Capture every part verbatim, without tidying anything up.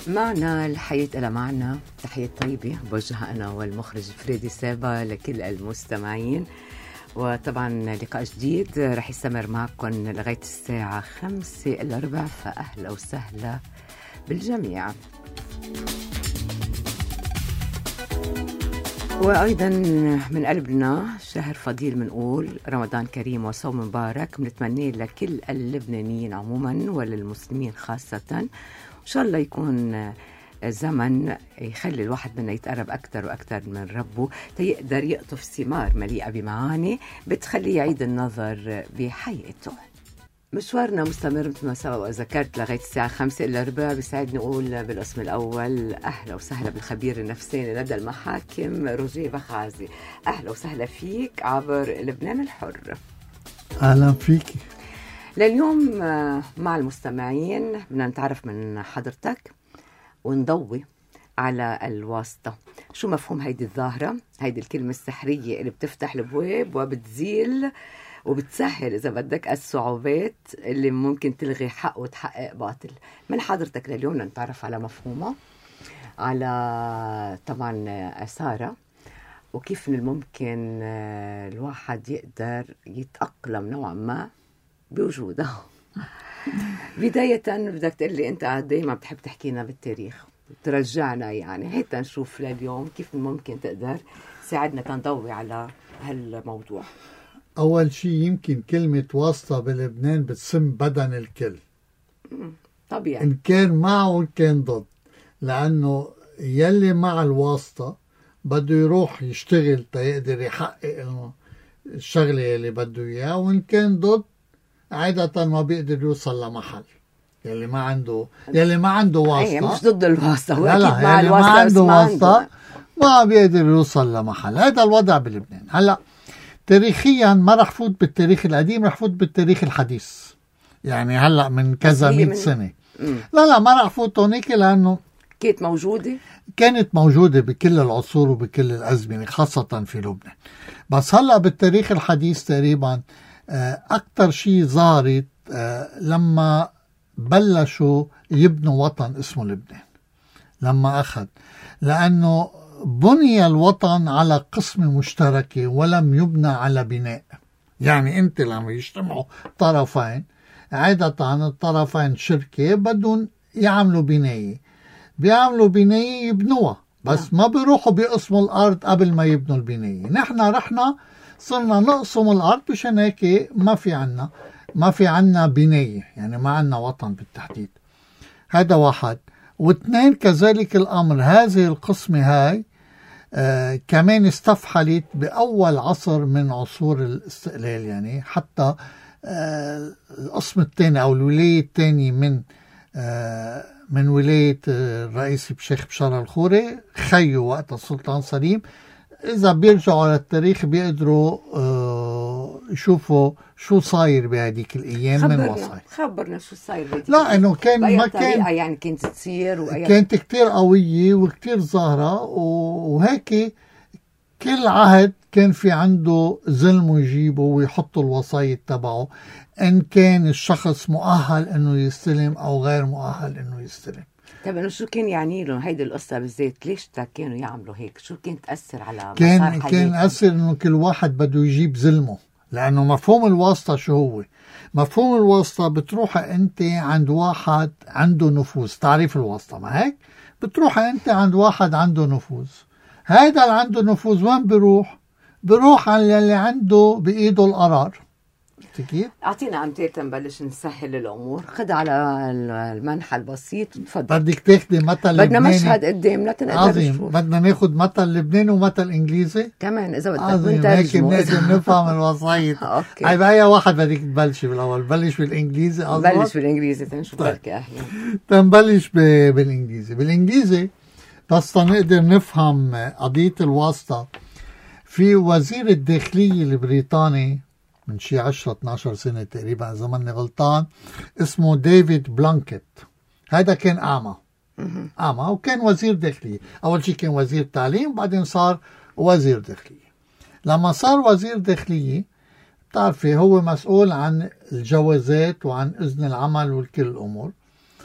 معنا الحياة إلى معنى. تحية طيبة بوجهها أنا والمخرج فريدي سابا لكل المستمعين، وطبعا لقاء جديد رح يستمر معكم لغاية الساعة خمسة إلا ربع، فأهلا وسهلا بالجميع. وأيضا من قلبنا شهر فضيل، منقول رمضان كريم وصوم مبارك، بنتمنى لكل اللبنانيين عموما وللمسلمين خاصة، إن شاء الله يكون زمن يخلي الواحد منا يتقرب أكتر وأكتر من ربه، تيقدر يقطف ثمار مليئة بمعاني بتخليه يعيد النظر بحياته. مشوارنا مستمر مثل ما سبق وذكرت لغاية الساعة خمسة إلا ربع. بسعدني نقول بالقسم الأول أهلا وسهلا بالخبير النفساني لدى المحاكم روجيه بخازي. أهلا وسهلا فيك عبر لبنان الحر. أهلا فيك. لليوم مع المستمعين بدنا نتعرف من حضرتك ونضوي على الواسطة. شو مفهوم هيدي الظاهرة، هيدي الكلمة السحرية اللي بتفتح الابواب وبتزيل وبتسهل إذا بدك الصعوبات اللي ممكن تلغي حق وتحقق باطل؟ من حضرتك لليوم نتعرف على مفهومها، على طبعا أثارها، وكيف من الممكن الواحد يقدر يتأقلم نوعا ما بوجودها. بداية بدك تقول لي أنت دايما بتحب تحكينا بالتاريخ، ترجعنا يعني هيك نشوف لليوم كيف ممكن تقدر تساعدنا تنضوي على هالموضوع. أول شيء يمكن كلمة واسطة بلبنان بتسم بدن الكل، طبيعي، إن كان معه وإن كان ضد، لأنه يلي مع الواسطة بده يروح يشتغل تيقدر يحقق الشغلة اللي بده إياه، وإن كان ضد عادة ما بيقدر يوصل لمحل. يلي ما عنده يلي ما عنده واسطة، أيه مش ضد الواسطة، هو لا لا أكيد مع يلي الواسطة، ما عنده ما واسطة عنده. ما بيقدر يوصل لمحل. هذا الوضع بلبنان. هلأ تاريخيا ما رح فوت بالتاريخ القديم، رح فوت بالتاريخ الحديث، يعني هلأ من كذا مئة سنة. مم. لا لا ما رح فوت هونيك، لأنه كانت موجودة كانت موجودة بكل العصور وبكل الأزمنة خاصة في لبنان. بس هلأ بالتاريخ الحديث تقريبا أكتر شيء ظهرت لما بلشوا يبنوا وطن اسمه لبنان، لما أخذ، لأنه بني الوطن على قسمة مشتركة ولم يبنى على بناء. يعني أنت لما يجتمعوا طرفين، عادة الطرفين شركة بدهم يعملوا بناية، بيعملوا بناية يبنوها، بس ما بيروحوا بيقسموا الأرض قبل ما يبنوا البناية. نحن رحنا صرنا نقسم الأرض، مشان هيك ما في عنا ما في عنا بناية، يعني ما عنا وطن بالتحديد. هذا واحد. واثنين كذلك الأمر، هذه القسمة هاي آه كمان استفحلت بأول عصر من عصور الاستقلال، يعني حتى آه القسم الثاني أو الولاية الثانية من آه من ولاية آه الرئيس بشيخ بشار الخوري، خيو وقت السلطان سليم. إذا بيرجعوا للتاريخ بيقدروا آه يشوفوا شو صاير بهديك الأيام من وصاير. خبرنا شو صاير بهديك. لا إنه كان ما كان يعني كانت تصير وأي كانت كتير قوية وكتير ظاهرة، وهيك كل عهد كان في عنده زلمه يجيبه ويحطوا الوصاية تبعه، إن كان الشخص مؤهل إنه يستلم أو غير مؤهل إنه يستلم. طب انه شو كان يعني لهم هيدي القصة بالذات؟ ليش كانوا يعملوا هيك؟ شو كان تأثر على كان مسار حياتهم؟ كان أثر إنه كل واحد بده يجيب زلمه، لأنه مفهوم الواسطة شو هو؟ مفهوم الواسطة بتروح أنت عند واحد عنده نفوذ، تعريف الواسطة ما هيك؟ بتروح أنت عند واحد عنده نفوذ، هيدا اللي عنده نفوذ وين بيروح؟ بيروح على اللي عنده بإيده القرار. كيف؟ أعطينا أمثلة تنبلش نسهل الأمور. خد على المنحى البسيط تفضل. بدك تاخدي مثل لبناني؟ بدنا مشهد قدامنا تنقدر نشوف. بدنا ناخد مثل لبناني ومثل إنجليزي كمان إذا بدك عظيم. هيك بنقدر نفهم الوصاية. أوكي. هاي بأي واحد بدك تبلشي بالأول؟ بلش بالإنجليزي أظن. بلش بالإنجليزي تنشوف طيب. بركة أهلا. تنبلش ب... بالإنجليزي. بالإنجليزي بس تنقدر نفهم قضية الواسطة. في وزير الداخلية البريطاني من شي عشرة اثناشر سنة تقريبا إذا ماني غلطان، اسمه ديفيد بلانكيت. هذا كان أعمى أعمى وكان وزير داخلية. أول شي كان وزير تعليم، بعدين صار وزير داخلية. لما صار وزير داخلية بتعرفي هو مسؤول عن الجوازات وعن إذن العمل والكل الأمور.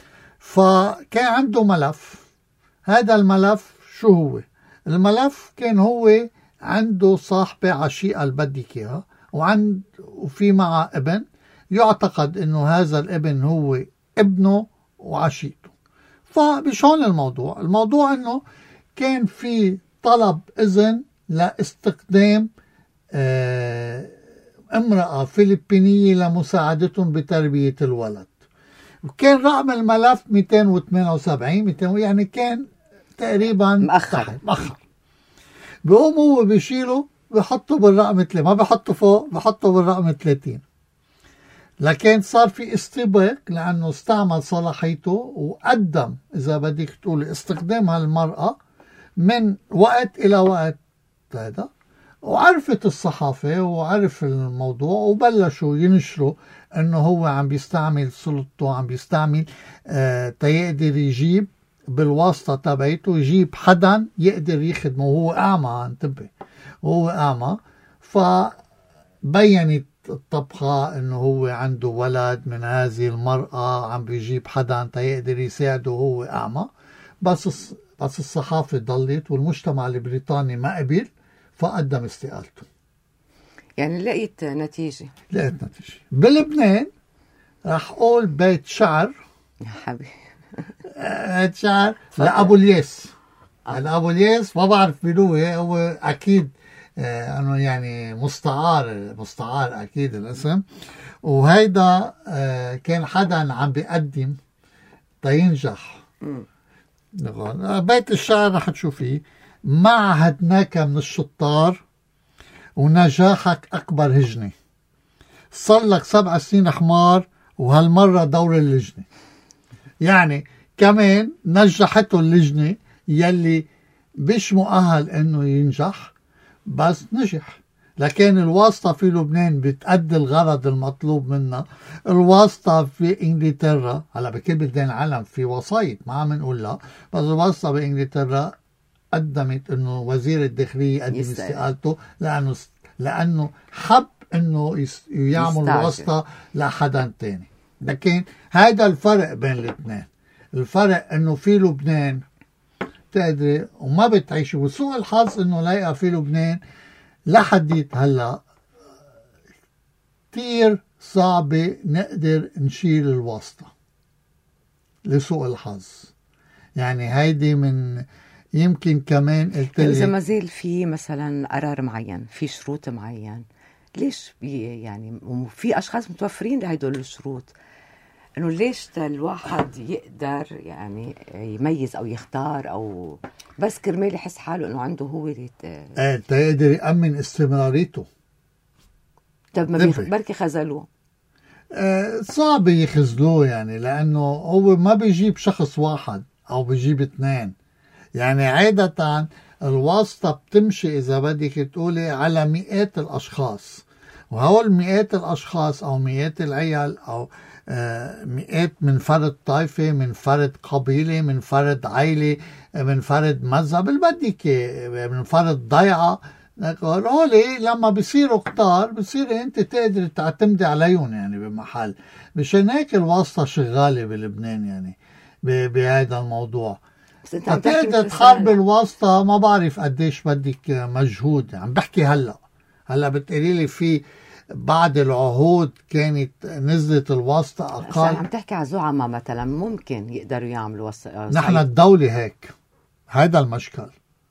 فكان عنده ملف. هذا الملف شو هو؟ الملف كان هو عنده صاحبة عشيقة اللي بدك إياها، وعند وفي معه ابن، يعتقد إنه هذا الابن هو ابنه وعشيقته. فبشون الموضوع؟ الموضوع إنه كان في طلب إذن لاستخدام آه امرأة فلبينية لمساعدتهم بتربية الولد، وكان رقم الملف مئتين وثمانية وسبعين مئتين، يعني كان تقريبا مأخر مأخر. بيقوم هو بيشيله بحطه بالرقم ثلاثين، ما بحطه فوق، بحطه بالرقم ثلاثين. لكن صار في استباق لأنه استعمل صلاحيته وقدم إذا بدك تقول استخدام هالمرأة من وقت إلى وقت. هذا وعرفت الصحافة وعرف الموضوع، وبلشوا ينشروا انه هو عم بيستعمل سلطته، عم بيستعمل آه تيقدر يجيب بالواسطة تبعته، يجيب حدا يقدر يخدمه. وهو اعمى، انتبه، وهو اعمى. فبينت الطبخة انه هو عنده ولد من هذه المرأة، عم بيجيب حدا تيقدر يساعده، وهو اعمى. بس بس الصحافة ضلت والمجتمع البريطاني ما قبل، فقدم استقالته. يعني لقيت نتيجة. لقيت نتيجة. بلبنان رح أقول بيت شعر يا حبيبي بيت شعر لأبو الياس. هلا أبو الياس ما بعرف بلوه، هو أكيد آه أنه يعني مستعار مستعار أكيد الاسم. وهيدا آه كان حدا عم بيقدم تينجح. بيت الشعر رح تشوفيه: معهدناك من الشطار ونجاحك أكبر هجنة، صار لك سبع سنين حمار وهالمرة دور اللجنة. يعني كمان نجحته اللجنة يلي مش مؤهل انه ينجح، بس نجح. لكن الواسطة في لبنان بتأدي الغرض المطلوب منها. الواسطة في انجلترا، هلا بكل بلدان العالم في وسايط، ما عم نقول لا، بس الواسطة بانجلترا قدمت انه وزير الداخلية يقدم استقالته لانه لانه حب انه يعمل واسطة لحدا تاني. لكن هذا الفرق بين الاثنين. الفرق انه في لبنان تقدري وما بتعيشي، وسوء الحظ انه لاقى في لبنان لحديت هلا كتير صعبة نقدر نشيل الواسطة لسوء الحظ. يعني هيدي من يمكن كمان قلت لي إذا ما زال في مثلا قرار معين، في شروط معين، ليش يعني في أشخاص متوفرين لهدول الشروط، إنه ليش الواحد يقدر يعني يميز أو يختار، أو بس كرمال يحس حاله إنه عنده هو ريت ايه تقدر يأمن استمراريته. طب ما بركي خذلوه. آه صعب يخذلوه يعني، لأنه هو ما بيجيب شخص واحد أو بيجيب اثنين. يعني عادة الواسطة بتمشي إذا بدك تقولي على مئات الأشخاص، وهول مئات الأشخاص أو مئات العيال أو آه مئات من فرد طائفة، من فرد قبيلة، من فرد عائلة، من فرد مذهب اللي بدك، من فرد ضيعة. هولي لما بيصيروا كتار بصير انت تقدر تعتمدي عليهم يعني بمحل. مشان هيك الواسطة شغالة بلبنان يعني بهذا الموضوع. تقدر تحارب الواسطة، ما بعرف قديش بدك مجهود. عم بحكي هلا هلا بتقولي لي في بعد العهود كانت نزلت الواسطة أقل. عم تحكي على زعماء مثلا ممكن يقدروا يعملوا واسطة. نحن الدولة هيك، هذا المشكل.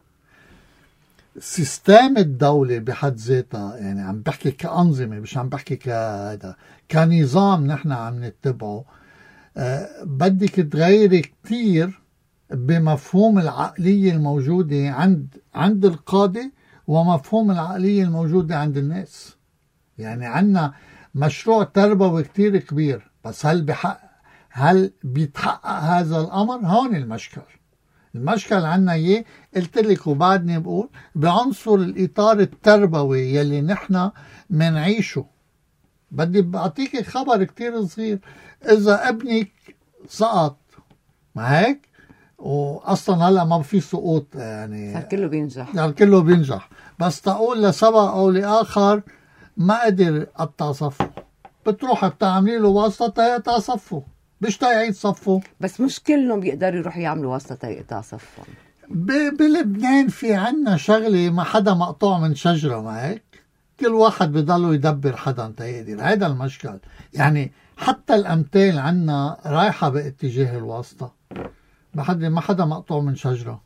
سيستم الدولة بحد ذاتها، يعني عم بحكي كأنظمة، مش عم بحكي كهذا كنظام نحن عم نتبعه. أه بدك تغيري كتير بمفهوم العقلية الموجودة عند عند القادة ومفهوم العقلية الموجودة عند الناس. يعني عنا مشروع تربوي كتير كبير، بس هل بحق هل بيتحقق هذا الأمر؟ هون المشكل. المشكل عنا اياه قلت لك وبعدني بقول بعنصر الإطار التربوي يلي نحن منعيشه. بدي بعطيك خبر كتير صغير. إذا ابنك سقط، ما هيك؟ واصلا هلا ما في سقوط يعني كله بينجح، يعني كله بينجح، بس تقول لسبب او لاخر ما قدر قطع صفه، بتروح بتعملي له واسطه يقطع صفه. مش يعيد صفه. بس مش كلهم بيقدروا يروحوا يعملوا واسطة يقطع صفهم. ب- بلبنان في عنا شغلة ما حدا مقطوع من شجرة، ما هيك؟ كل واحد بضلوا يدبر حدا تيقدر. هذا المشكل. يعني حتى الأمثال عنا رايحة باتجاه الواسطة. ما حدا ما حدا مقطوع من شجرة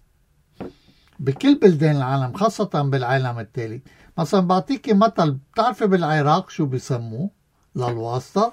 بكل بلدان العالم، خاصة بالعالم الثالث. مثلا بعطيكي مثل، بتعرفي بالعراق شو بيسموه للواسطة؟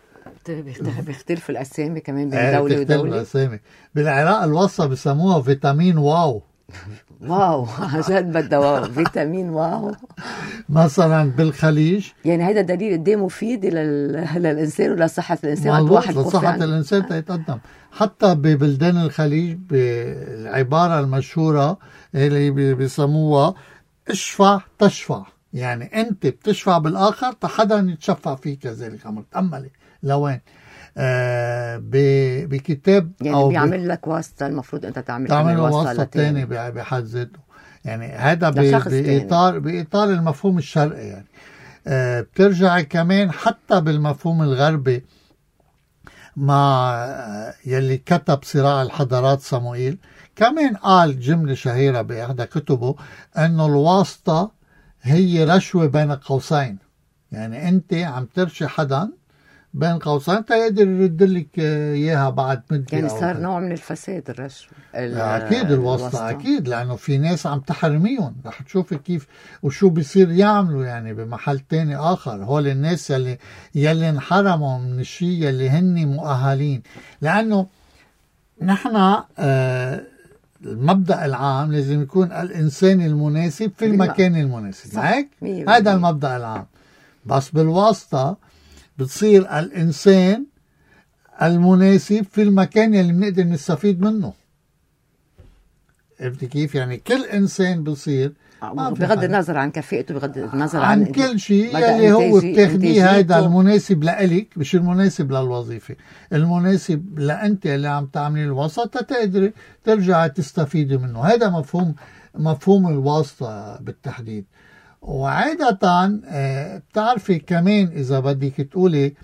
بيختلف الأسامي كمان بين ايه دولة بتختلف ودولة. الأسامي. بالعراق الواسطة بيسموها فيتامين واو. واو عن جد بدها واو، فيتامين واو. مثلا بالخليج، يعني هذا دليل قد ايه مفيد لل... للإنسان ولصحة الإنسان. قد مظبوط واحد لصحة عن... الإنسان تيتقدم. حتى ببلدان الخليج بالعبارة المشهورة اللي بي- بيسموها اشفع تشفع، يعني أنت بتشفع بالآخر حدا يتشفع فيك كذلك. عمر تأملي لوين آه ب- بكتاب يعني أو بيعمل لك واسطة، المفروض أنت تعمل تعمل واسطة واسطة تاني لتاني. بحد ذاته. يعني هذا ب- لشخص تاني. بإطار بإطار المفهوم الشرقي. يعني آه بترجع كمان حتى بالمفهوم الغربي مع آه، يلي كتب صراع الحضارات صموئيل، كمان قال جملة شهيرة بإحدى كتبه أنه الواسطة هي رشوة بين قوسين. يعني أنت عم ترشي حدا بين قوسين تقدر يرد لك اياها بعد مدة. يعني صار نوع من الفساد الرشوة. اكيد الواسطة اكيد، لانه في ناس عم تحرميهم. رح تشوفي كيف وشو بيصير يعملوا يعني بمحل تاني اخر. هول الناس يلي يلي انحرموا من الشيء يلي هن مؤهلين. لانه نحن آه المبدأ العام لازم يكون الانسان المناسب في المكان المناسب. هيك هذا المبدأ العام. بس بالواسطة بتصير الإنسان المناسب في المكان اللي بنقدر نستفيد منه. عرفتي كيف؟ يعني كل إنسان بصير بغض النظر عن كفاءته، بغض النظر عن, عن كل شيء اللي هو بتاخديه هيدا المناسب لإلك، مش المناسب للوظيفة، المناسب لأنت اللي عم تعملي الوسط تقدري ترجع تستفيدي منه. هذا مفهوم مفهوم الواسطة بالتحديد. وعادة بتعرفي كمان إذا بدك تقولي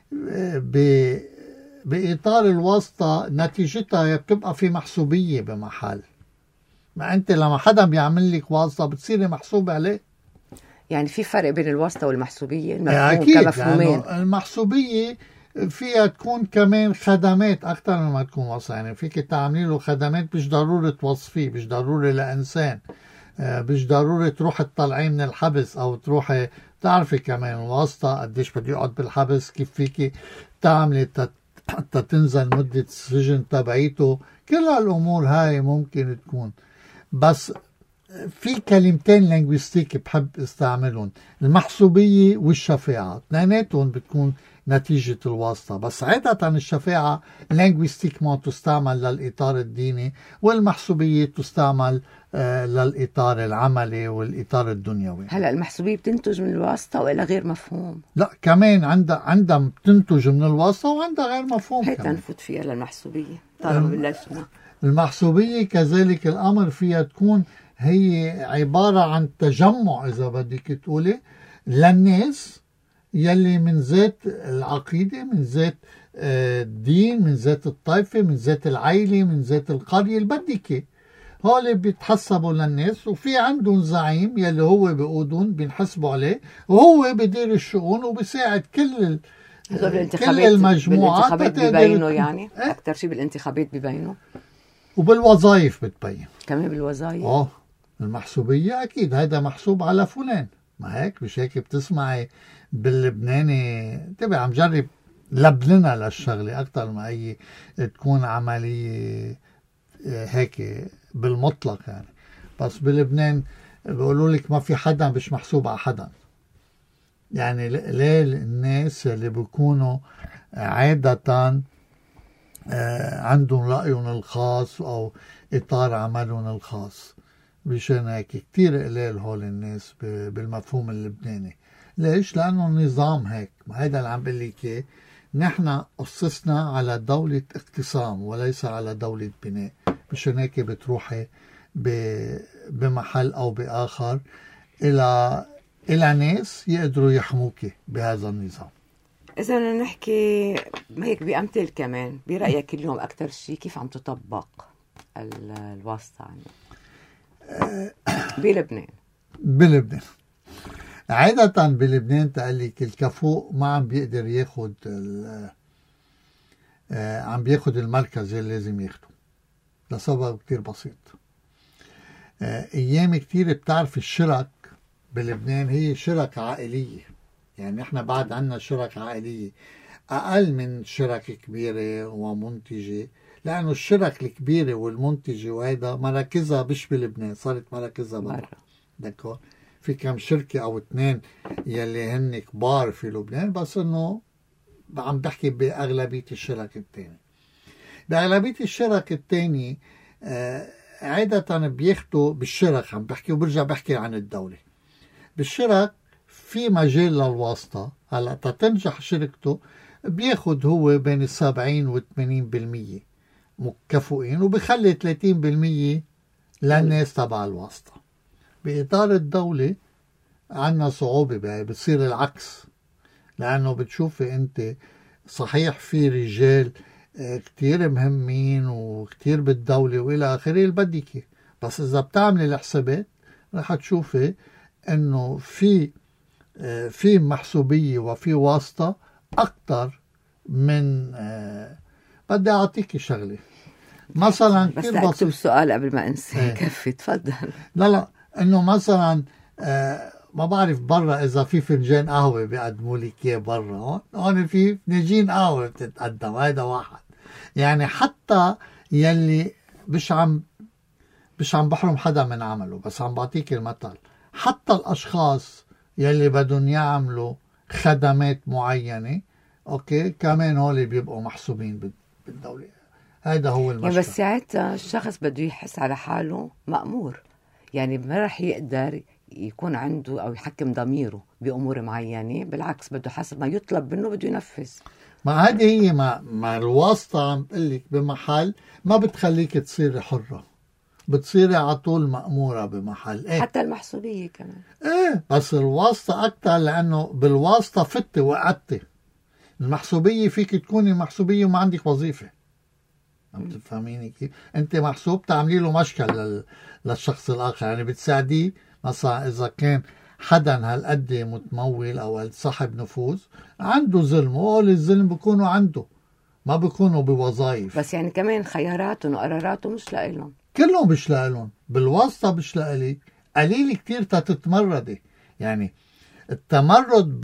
بإطار الواسطة نتيجتها بتبقى في محسوبية بمحل. ما أنت لما حدا بيعمل لك واسطة بتصيري محسوبة عليه. يعني في فرق بين الواسطة والمحسوبية. المفهوم أكيد كمفهومين. المحسوبية فيها تكون كمان خدمات أكثر مما تكون واسطة. يعني فيك تعملي له خدمات مش ضروري توصفيه، مش ضروري لإنسان، مش ضروري تروح تطلعيه من الحبس او تروحي تعرفي كمان الواسطة قديش بده يقعد بالحبس، كيف فيكي تعملي تتنزل مدة السجن تبعيته. كل هالامور هاي ممكن تكون. بس في كلمتين لينغويستيك بحب استعملهم، المحسوبية والشفاعة. اثنيناتهم بتكون نتيجة الواسطة. بس عادة الشفاعة لينغويستيك ما تستعمل للإطار الديني، والمحسوبية تستعمل آه للإطار العملي والإطار الدنيوي. هلأ المحسوبية بتنتج من الواسطة وإلا غير مفهوم؟ لا كمان عندها عندها بتنتج من الواسطة وعندها غير مفهوم. هيك نفوت فيها للمحسوبية طالما بلشنا. المحسوبية كذلك الأمر فيها تكون هي عبارة عن تجمع إذا بدك تقولي للناس يلي من ذات العقيدة، من ذات الدين، من ذات الطائفة، من ذات العائلة، من ذات القرية اللي بدك. هول بيتحسبوا للناس وفي عندهم زعيم يلي هو بيقودون بينحسبوا عليه، وهو بدير الشؤون وبيساعد كل كل المجموعات. بالانتخابات بيبينوا يعني ايه؟ أكتر شيء بالانتخابات بيبينوا، وبالوظائف بتبين كمان بالوظائف. اه المحسوبية أكيد هذا محسوب على فلان. ما هيك مش هيك بتسمعي باللبناني تبع عم جرب لبننا للشغلة أكتر ما أي تكون عملية هيك بالمطلق يعني. بس بلبنان بيقولوا لك ما في حدا مش محسوب على حدا. يعني ليه الناس اللي بيكونوا عادة عندهم رأيهم الخاص أو إطار عملهم الخاص، مشان هيك كتير قليل هول الناس بالمفهوم اللبناني. ليش؟ لأنه النظام هيك. هذا اللي عم بقول لك، نحن أسسنا على دولة اقتسام وليس على دولة بناء. مشان هيك بتروحي بمحل أو بآخر إلى إلى ناس يقدروا يحموك بهذا النظام. إذا بدنا نحكي هيك بأمثل كمان، برأيك اليوم أكثر شيء كيف عم تطبق ال- الواسطة يعني بلبنان؟ بلبنان عادة بلبنان تقلك الكفؤ ما عم بيقدر ياخد عم بياخد المركز اللي لازم ياخده لسبب كتير بسيط. ايام كتير بتعرف الشرك بلبنان هي شرك عائلية، يعني احنا بعد عنا شرك عائلية اقل من شرك كبيرة ومنتجة، لانه الشرك الكبيرة والمنتجة وهذا مراكزها مش بلبنان، صارت مراكزها برا. دكو في كم شركة او اثنين يلي هن كبار في لبنان، بس انه عم بحكي باغلبية الشرك التاني. باغلبية الشرك التاني آه عادة بياخدوا بالشرك، عم بحكي وبرجع بحكي عن الدولة. بالشرك في مجال للواسطة، هلا تتنجح شركته بياخد هو بين السبعين والثمانين بالمية مكفؤين، وبخلي ثلاثين بالمية للناس تبع الواسطة. بإطار الدولة عنا صعوبة، بتصير العكس، لأنه بتشوفي أنت صحيح في رجال كتير مهمين وكتير بالدولة وإلى آخره اللي بدك، بس إذا بتعملي الحسابات رح تشوفي إنه في في محسوبية وفي واسطة أكتر من. بدي أعطيكي شغلة مثلا بس كتير أكتب بسيط. السؤال قبل ما أنسى. كفي تفضل. لا لا إنه مثلا ما بعرف برا إذا في فنجان قهوة بيقدموا لك إياه برا، هون هون في فنجان قهوة بتتقدم، هيدا واحد. يعني حتى يلي مش عم مش عم بحرم حدا من عمله، بس عم بعطيك المثل، حتى الأشخاص يلي بدهم يعملوا خدمات معينة أوكي كمان هول بيبقوا محسوبين بالدولة. هيدا هو المشكلة. يعني بس ساعتها الشخص بده يحس على حاله مأمور، يعني ما رح يقدر يكون عنده أو يحكم ضميره بأمور معينة، بالعكس بده حسب ما يطلب منه بده ينفذ. ما هذه هي ما, ما الواسطة عم بقلك بمحل ما بتخليك تصيري حرة، بتصيري على طول مأمورة بمحل. إيه؟ حتى المحسوبية كمان. ايه بس الواسطة أكتر، لأنه بالواسطة فتي وقعدتي. المحسوبية فيك تكوني محسوبية وما عندك وظيفة. عم تفهميني كيف؟ أنت محسوب تعملي له مشكل لل... للشخص الآخر، يعني بتساعديه. مثلا إذا كان حدا هالقد متمول أو صاحب نفوذ عنده ظلم، وقول الظلم بيكونوا عنده ما بيكونوا بوظائف. بس يعني كمان خياراتهم وقراراتهم مش لإلهم، كلهم مش لإلهم. بالواسطة مش لإلك، قليل كتير تتمردي. يعني التمرد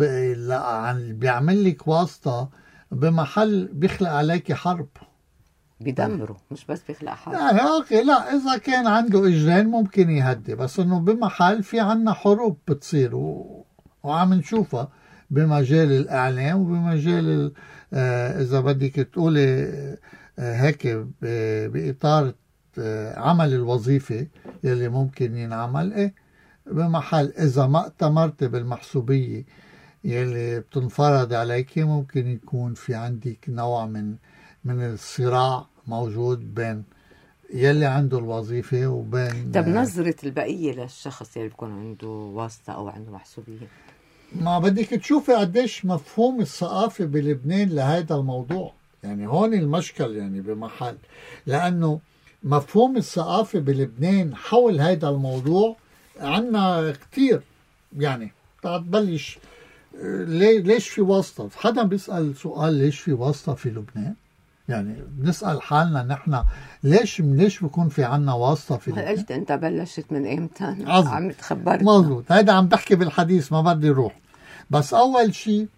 بيعمل لك واسطة بمحل بيخلق عليك حرب، بيدمروا مش بس بيخلق حرب. يعني اوكي لا اذا كان عنده اجرين ممكن يهدي، بس انه بمحل في عنا حروب بتصير و... وعم نشوفها بمجال الاعلام وبمجال آه اذا بدك تقولي آه هيك باطار آه عمل الوظيفة يلي ممكن ينعمل. ايه بمحل اذا ما ائتمرت بالمحسوبية يلي بتنفرض عليك ممكن يكون في عندك نوع من من الصراع موجود بين يلي عنده الوظيفة وبين. طب نظرة البقية للشخص يلي بيكون عنده واسطة أو عنده محسوبية؟ ما بدك تشوفي قديش مفهوم الثقافة بلبنان لهذا الموضوع. يعني هون المشكل يعني بمحل، لأنه مفهوم الثقافة بلبنان حول هذا الموضوع عنا كتير. يعني تبلش ليش في واسطة؟ حدا بيسأل سؤال ليش في واسطة في لبنان؟ يعني بنسأل حالنا نحن ليش ليش بكون في عنا واسطة في لبنان؟ قلت انت بلشت من امتى؟ عم تخبرت. مظبوط، هيدا عم بحكي بالحديث ما بدي روح. بس أول شيء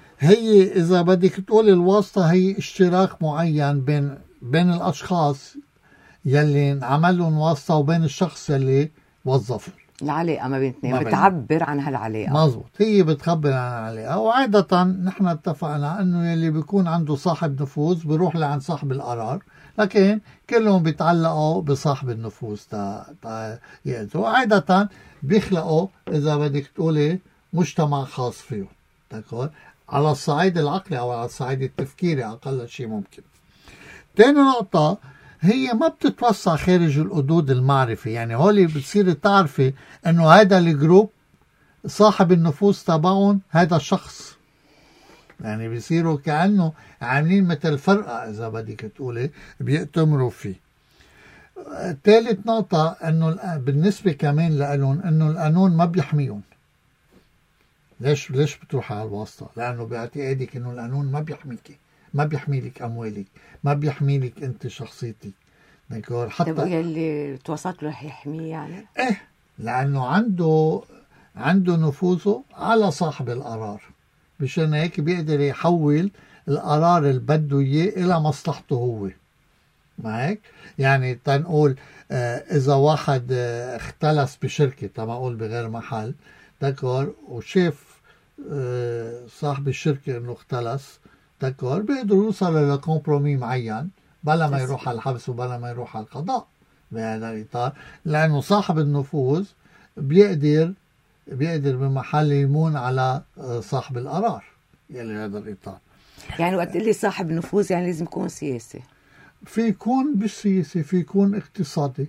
هي إذا بدك تقول الواسطة هي اشتراك معين بين بين الأشخاص يلي عمل لهم واسطة وبين الشخص يلي وظفه. العلاقة ما بين اثنين بتعبر عن هالعلاقة. مظبوط، هي بتخبر عن العلاقة. وعادة نحن اتفقنا انه يلي بيكون عنده صاحب نفوذ بيروح لعند صاحب القرار، لكن كلهم بيتعلقوا بصاحب النفوذ تا تا يأتوا. عادة بيخلقوا اذا بدك تقولي مجتمع خاص فيه، تكون على الصعيد العقلي او على الصعيد التفكيري اقل شيء ممكن. تاني نقطة هي ما بتتوسع خارج الحدود المعرفة. يعني هولي بتصير تعرفي انه هذا الجروب صاحب النفوذ تبعهم هذا الشخص، يعني بيصيروا كأنه عاملين مثل فرقة إذا بدك تقولي بيأتمروا فيه. ثالث نقطة أنه بالنسبة كمان لهم أنه القانون ما بيحميهم. ليش ليش بتروح على الواسطة؟ لأنه باعتقادك أنه القانون ما بيحميك، ما بيحمي لك أموالك، ما بيحمي لك أنت شخصيتك. حتى طيب اللي توسط له رح يحميه يعني؟ إيه، لأنه عنده عنده نفوذه على صاحب القرار، مشان هيك بيقدر يحول القرار اللي بده إياه إلى مصلحته هو. ما هيك؟ يعني تنقول آه إذا واحد آه اختلس بشركة، تما أقول بغير محل دكور، وشاف آه صاحب الشركة إنه اختلس دكور، بيقدر يوصل لكومبرومي معين بلا ما يروح على الحبس وبلا ما يروح على القضاء بهذا الإطار، لأنه صاحب النفوذ بيقدر بيقدر بمحل يمون على صاحب القرار يلي هذا الإطار. يعني وقت اللي صاحب نفوذ يعني لازم يكون سياسي، في يكون بالسياسي، في يكون اقتصادي،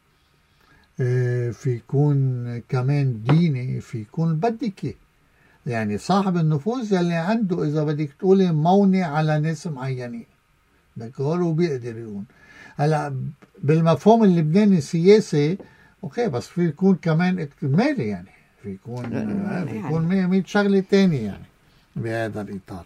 في يكون كمان ديني، في يكون بدك. يعني صاحب النفوذ يلي عنده إذا بدك تقولي مونة على ناس معينين دكور وبيقدر يكون. هلا بالمفهوم اللبناني السياسي اوكي، بس في يكون كمان مالي، يعني في يكون في يكون مية شغله تانية يعني بهذا الاطار.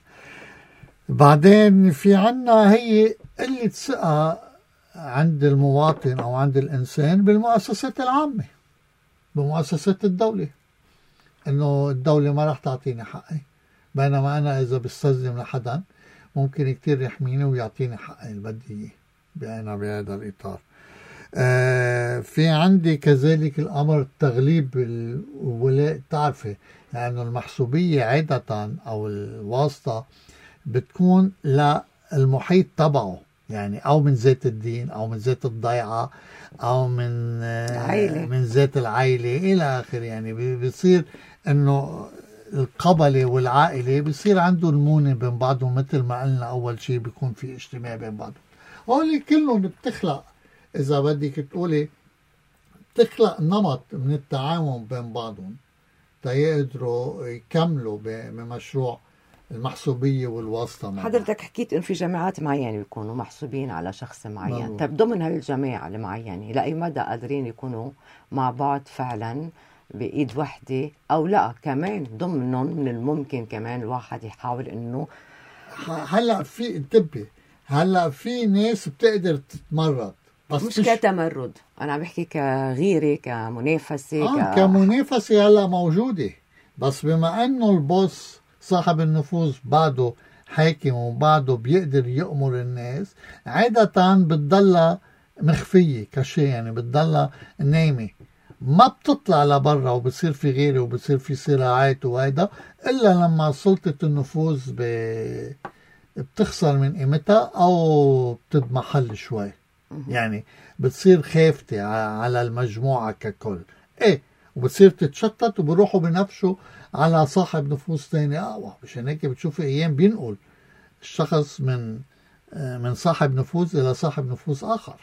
بعدين في عنا هي قله ثقه عند المواطن او عند الانسان بالمؤسسات العامه، بمؤسسات الدوله، انه الدوله ما راح تعطيني حقي، بينما انا اذا بستسلم لحدا ممكن كتير يحميني ويعطيني حقي اللي بدي اياه. بأنا بهذا الإطار آه في عندي كذلك الأمر التغليب الولاء. تعرفي لأنه يعني المحسوبية عادة أو الواسطة بتكون للمحيط تبعه، يعني أو من ذات الدين أو من ذات الضيعة أو من آه من ذات العائلة إلى آخر. يعني بيصير إنه القبلة والعائلة بيصير عنده المونة بين بعضهم، مثل ما قلنا أول شيء بيكون في اجتماع بين بعضهم. هولي كلهم بتخلق إذا بدك تقولي بتخلق نمط من التعاون بين بعضهم تيقدروا يكملوا بمشروع المحسوبية والواسطة معهم. حضرتك حكيت إن في جماعات معينة بيكونوا محسوبين على شخص معين، طيب ضمن هالجماعة المعينة لأي مدى قادرين يكونوا مع بعض فعلا بإيد وحدة أو لا كمان ضمنهم من الممكن كمان الواحد يحاول إنه هلأ في انتبه، هلأ في ناس بتقدر تتمرد، بس مش كتمرد، أنا عم بحكي كغيرة كمنافسة آه ك... كمنافسة هلأ موجودة، بس بما أنه البوس صاحب النفوذ بعده حاكم وبعده بيقدر يأمر الناس، عادة بتضلها مخفية كشيء، يعني بتضلها نايمة ما بتطلع لبرا وبصير في غيره وبصير في صراعات وهيدا، إلا لما سلطة النفوذ ب... بتخسر من قيمتها أو بتضمحل شوي، يعني بتصير خافتة على المجموعة ككل. إيه، وبتصير تتشتت وبروحوا بنفسوا على صاحب نفوذ تاني أقوى. مشان هيك بتشوفي أيام بينقل الشخص من من صاحب نفوذ إلى صاحب نفوذ آخر.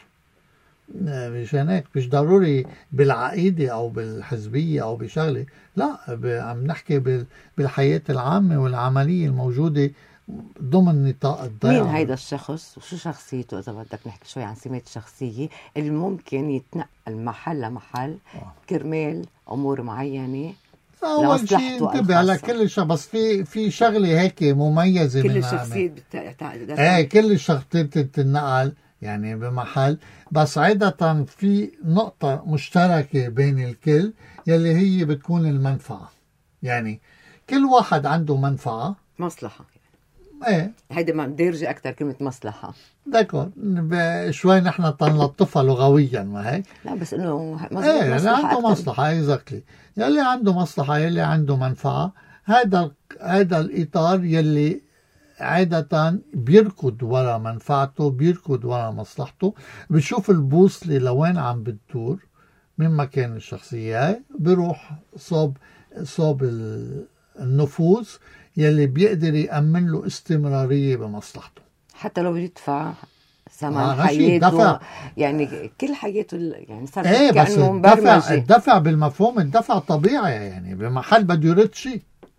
مشان هيك مش ضروري بالعقيدة أو بالحزبية أو بشغلة، لا، عم نحكي بالحياة العامة والعملية الموجودة ضمن نطاق الضيعة. مين هيدا الشخص وشو شخصيته إذا بدك نحكي شوي عن سمات الشخصية اللي ممكن يتنقل محل لمحل آه. كرمال أمور معينة؟ أول شيء انتبه على كل شيء، بس في في شغلة هيك مميزة كل الشخصيات بت... ايه كل الشخصيات بتنقل يعني بمحل، بس عادة في نقطة مشتركة بين الكل يلي هي بتكون المنفعة. يعني كل واحد عنده منفعة، مصلحة. ايه هيدا ما بديرجي أكتر كلمة مصلحة داكور شوي نحن تنلطفها لغويا، ما هيك؟ لا بس انه ايه يعني عنده مصلحة اكزاكتلي، يلي عنده مصلحة يلي عنده منفعة، هذا هذا الإطار يلي عادة بيركض ورا منفعته، بيركض ورا مصلحته، بشوف البوصلة لوين عم بتدور من مكان الشخصية، بيروح صوب صوب النفوذ يلي بيقدر يأمن له استمرارية بمصلحته، حتى لو يدفع ثمن آه حياته دفع. يعني كل حياته يعني صار ايه كأنه مبرمجة. الدفع بالمفهوم الدفع طبيعي، يعني بمحل بده يرد شيء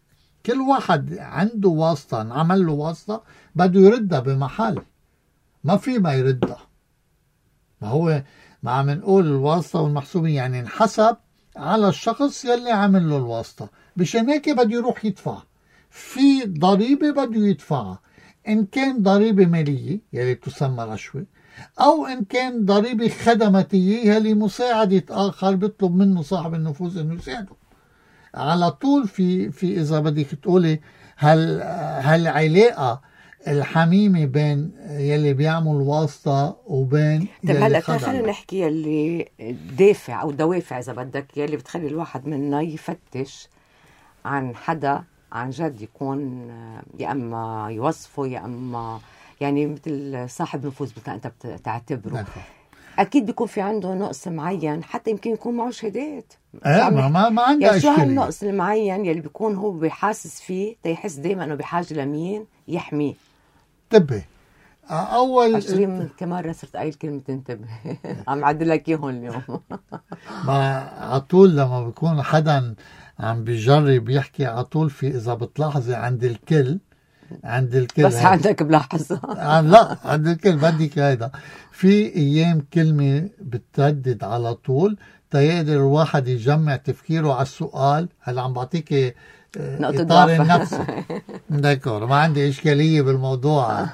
كل واحد عنده واسطة، عمل له واسطة بده يردها بمحل، ما في ما يردها. ما هو ما عم نقول الواسطة والمحسوبية يعني انحسب على الشخص يلي عمل له الواسطة، مشان هيك بده يروح يدفع في ضريبة بده يدفعها، إن كان ضريبة مالية يلي تسمى رشوة، أو إن كان ضريبة خدماتية يلي مساعدة آخر بيطلب منه صاحب النفوذ إنه يساعده. على طول في في إذا بدك تقولي هل هالعلاقة الحميمة بين يلي بيعمل واسطة وبين طيب هلا خلينا نحكي يلي دافع أو دوافع إذا بدك يلي بتخلي الواحد منا يفتش عن حدا عن جد يكون يا أما يوصفه يا أما يعني مثل صاحب نفوذ مثل أنت بتعتبره. أكيد بيكون في عنده نقص معين، حتى يمكن يكون معه شهادات. ايه ما ما, ما عنده يعني إشكالية. شو هالنقص المعين يلي بيكون هو بيحاسس فيه تيحس دايما إنه بحاجة لمين يحميه؟ انتبه أول عشرين كم مرة صرت قايل كلمة انتبه عم عدلك إياهم اليوم. ما عطول لما بيكون حدا عم بيجرب يحكي عطول في إذا بتلاحظي عند الكل عند الكل بس عندك بلاحظها. لا عند الكل بدك هيدا في أيام كلمة بتردد على طول تيقدر الواحد يجمع تفكيره على السؤال. هلا عم بعطيك إطار النفسي دكور، ما عندي إشكالية بالموضوع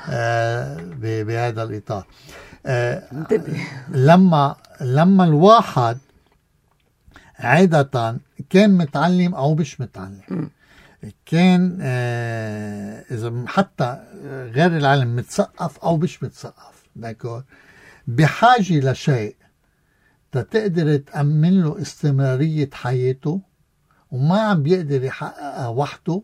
بهذا الإطار. لما لما الواحد عادة كان متعلم أو مش متعلم، كان إذا حتى غير العلم متثقف أو مش متثقف دكور، بحاجة لشيء تقدر تأمن له استمرارية حياته وما عم بيقدر يحققها وحده،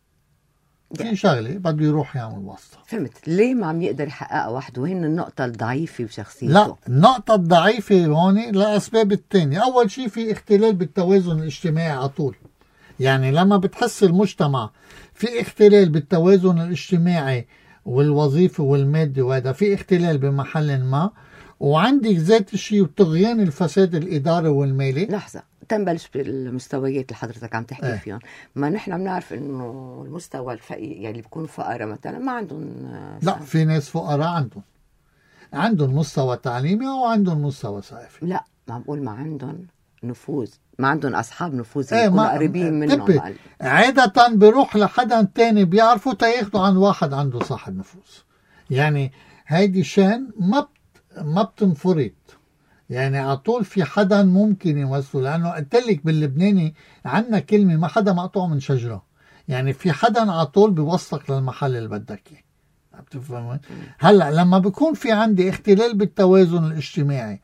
في شغله بده يروح يعمل واسطة. فهمت ليه ما عم يقدر يحققها وحده؟ وهن النقطة الضعيفة بشخصيته. لا، النقطة الضعيفة هون لأسباب التانية. أول شيء في اختلال بالتوازن الاجتماعي على طول. يعني لما بتحس المجتمع في اختلال بالتوازن الاجتماعي والوظيفي والمادي وهذا، في اختلال بمحل ما، وعندك ذات الشيء وطغيان الفساد الإداري والمالي. لحظة تنبلش بالمستويات اللي حضرتك عم تحكي اه. فيهم. ما نحن بنعرف انه المستوى الفقير يعني بيكونوا فقراء مثلا ما عندهم. لا، في ناس فقراء عندهم عندهم مستوى تعليمي او عندهم مستوى ثقافي. لا، ما عم بقول ما عندهم نفوذ، ما عندهم اصحاب نفوذ يكونوا قريبين منهم. عادة بيروح لحدا تاني بيعرفوا تياخدوا عن واحد عنده صاحب نفوذ. يعني هيدي شان ما بت... ما بتنفرط. يعني على طول في حدا ممكن يوصله، لانه قلت لك باللبناني عندنا كلمه ما حدا مقطوع من شجره. يعني في حدا على طول بيوصلك للمحل اللي بدك اياه. بتفهمون؟ هلا لما بيكون في عندي اختلال بالتوازن الاجتماعي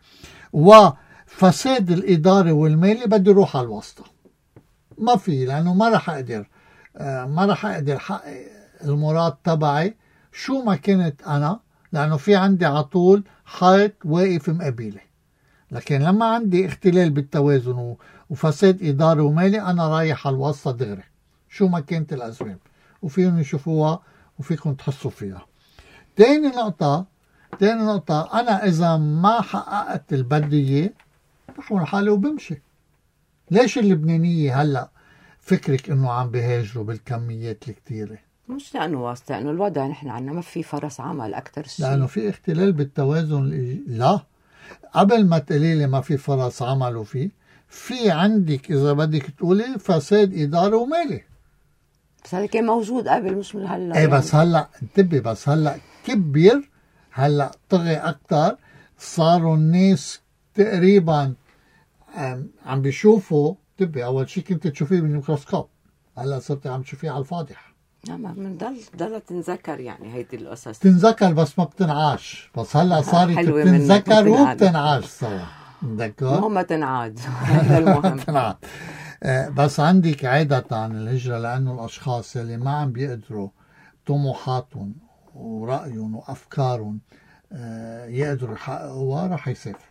وفساد الاداري والمالي، بدي اروح على الواسطه. ما في، لانه ما راح اقدر ما راح اقدر حقق المراد تبعي شو ما كنت انا، لانه في عندي على طول حائط واقف مقابله. لكن لما عندي اختلال بالتوازن وفساد إداري ومالي، أنا رايح على الواسطة دغري شو ما كانت الأسباب، وفيهم يشوفوها وفيكم تحسوا فيها. تاني نقطة تاني نقطة أنا إذا ما حققت البدية بحول حالي وبمشي. ليش اللبنانية هلأ فكرك إنه عم بهاجروا بالكميات الكتيرة؟ مش لأنه واسطة، لأنه الوضع نحن عنا ما في فرص عمل أكتر شيء، لأنه في اختلال بالتوازن. لا، قبل ما تقولي لي ما في فرص عمل وفي في عندك إذا بدك تقولي فساد إداري ومالي. بس هذا كان موجود قبل، مش من هلا. ايه بس يعني. هلا انتبه، بس هلا كبير، هلا طغي أكتر، صاروا الناس تقريبا عم بيشوفوا. انتبه، أول شيء كنت تشوفيه بالميكروسكوب، هلا صرت عم تشوفيه على الفاضح. نعم، من ضل ضل تنذكر يعني هيدي القصص تنذكر بس ما بتنعاش. بس هلا صارت تنذكر وبتنعاش سوا. تذكر ما تنعاد. هذا المهم. تنعاد. بس عندك عادة الهجرة لأنه الأشخاص اللي ما عم بيقدروا طموحاتهم ورأيهم وأفكارهم يقدروا يحققوها رح يسافروا،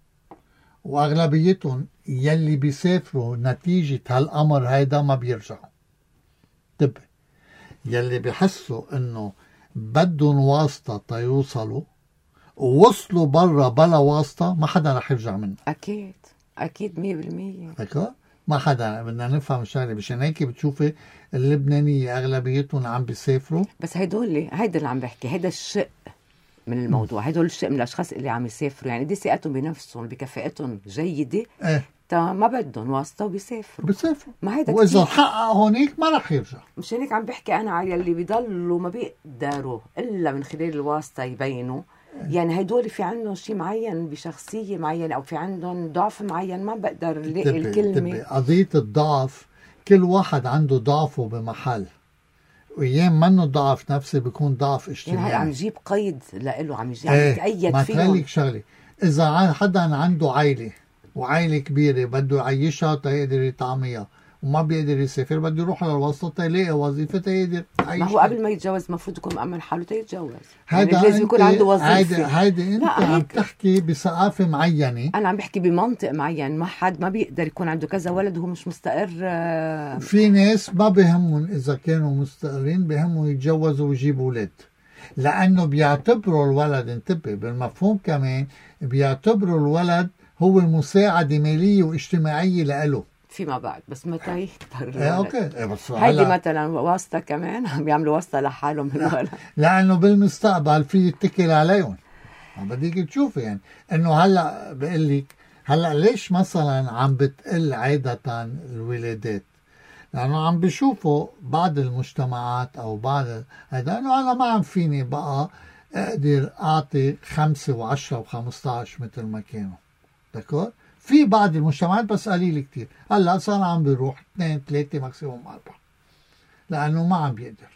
وأغلبيتهم يلي بيسافروا نتيجة هالأمر هيدا ما بيرجعوا. انتبه، يلي بيحسوا انه بدهم واسطة تيوصلوا ووصلوا برا بلا واسطة ما حدا رح يرجع منه. اكيد اكيد مية بالمية. ما حدا بدنا نفهم الشغله. مشان هيك بتشوفي اللبنانيه اغلبيتهم عم بيسافروا. بس هيدول هيدا اللي عم بحكي، هيدا الشق من الموضوع. هيدول الشق من الاشخاص اللي عم يسافروا، يعني دي ثقتهم بنفسهم بكفاءتهم جيده، ايه تا ما بدهم واسطه وبيسافروا. بيسافروا، ما هيدا واذا كتير. حقق هونيك ما رح يرجع. مش هيك عم بحكي انا على اللي بيضلوا ما بيقدروا الا من خلال الواسطه يبينوا. يعني هدول في عندهم شيء معين بشخصيه معينه، او في عندهم ضعف معين ما بقدر الاقي الكلمه. تبي قضيه الضعف، كل واحد عنده ضعفه بمحل، وايام منه ضعف نفسي بيكون ضعف اجتماعي. يعني عم يجيب قيد لإله، عم يجيب ايه عم يتأيد ما فيهم. تخليك شغله، اذا حدا عنده عائله وعائله كبيره بده يعيشها تيقدر يطعميها وما بيقدر يسافر، بده يروح للوسط يلاقي وظيفه تيقدر يعيش. ما هو قبل ما يتجوز المفروض يكون مأمن حاله تيتجوز. هذا يعني لازم يكون عنده وظيفه. هيدا هيدا انت عم تحكي بثقافه معينه. انا عم بحكي بمنطق معين، ما حد ما بيقدر يكون عنده كذا ولد وهو مش مستقر. في ناس ما بهمهم اذا كانوا مستقرين، بهمهم يتجوزوا ويجيبوا اولاد، لانه بيعتبروا الولد، انتبه بالمفهوم كمان، بيعتبروا الولد هو مساعده ماليه واجتماعيه لإله فيما بعد، بس متى يكبر. ايه اوكي ايه بس هيدي مثلا واسطه كمان عم بيعملوا واسطه لحالهم من الولد، لانه بالمستقبل في يتكل عليهم. بديك تشوفي يعني انه هلا بقول لك، هلا ليش مثلا عم بتقل عاده الولادات؟ لانه عم بيشوفوا بعض المجتمعات او بعض هذا انه انا ما عم فيني بقى اقدر اعطي خمسه وعشره وخمسطعش مثل ما كانوا. دكور في بعض المجتمعات بس قليل كتير. هلا صار عم بيروح اثنين ثلاثه ماكسيموم اربعه لانه ما عم بيقدر.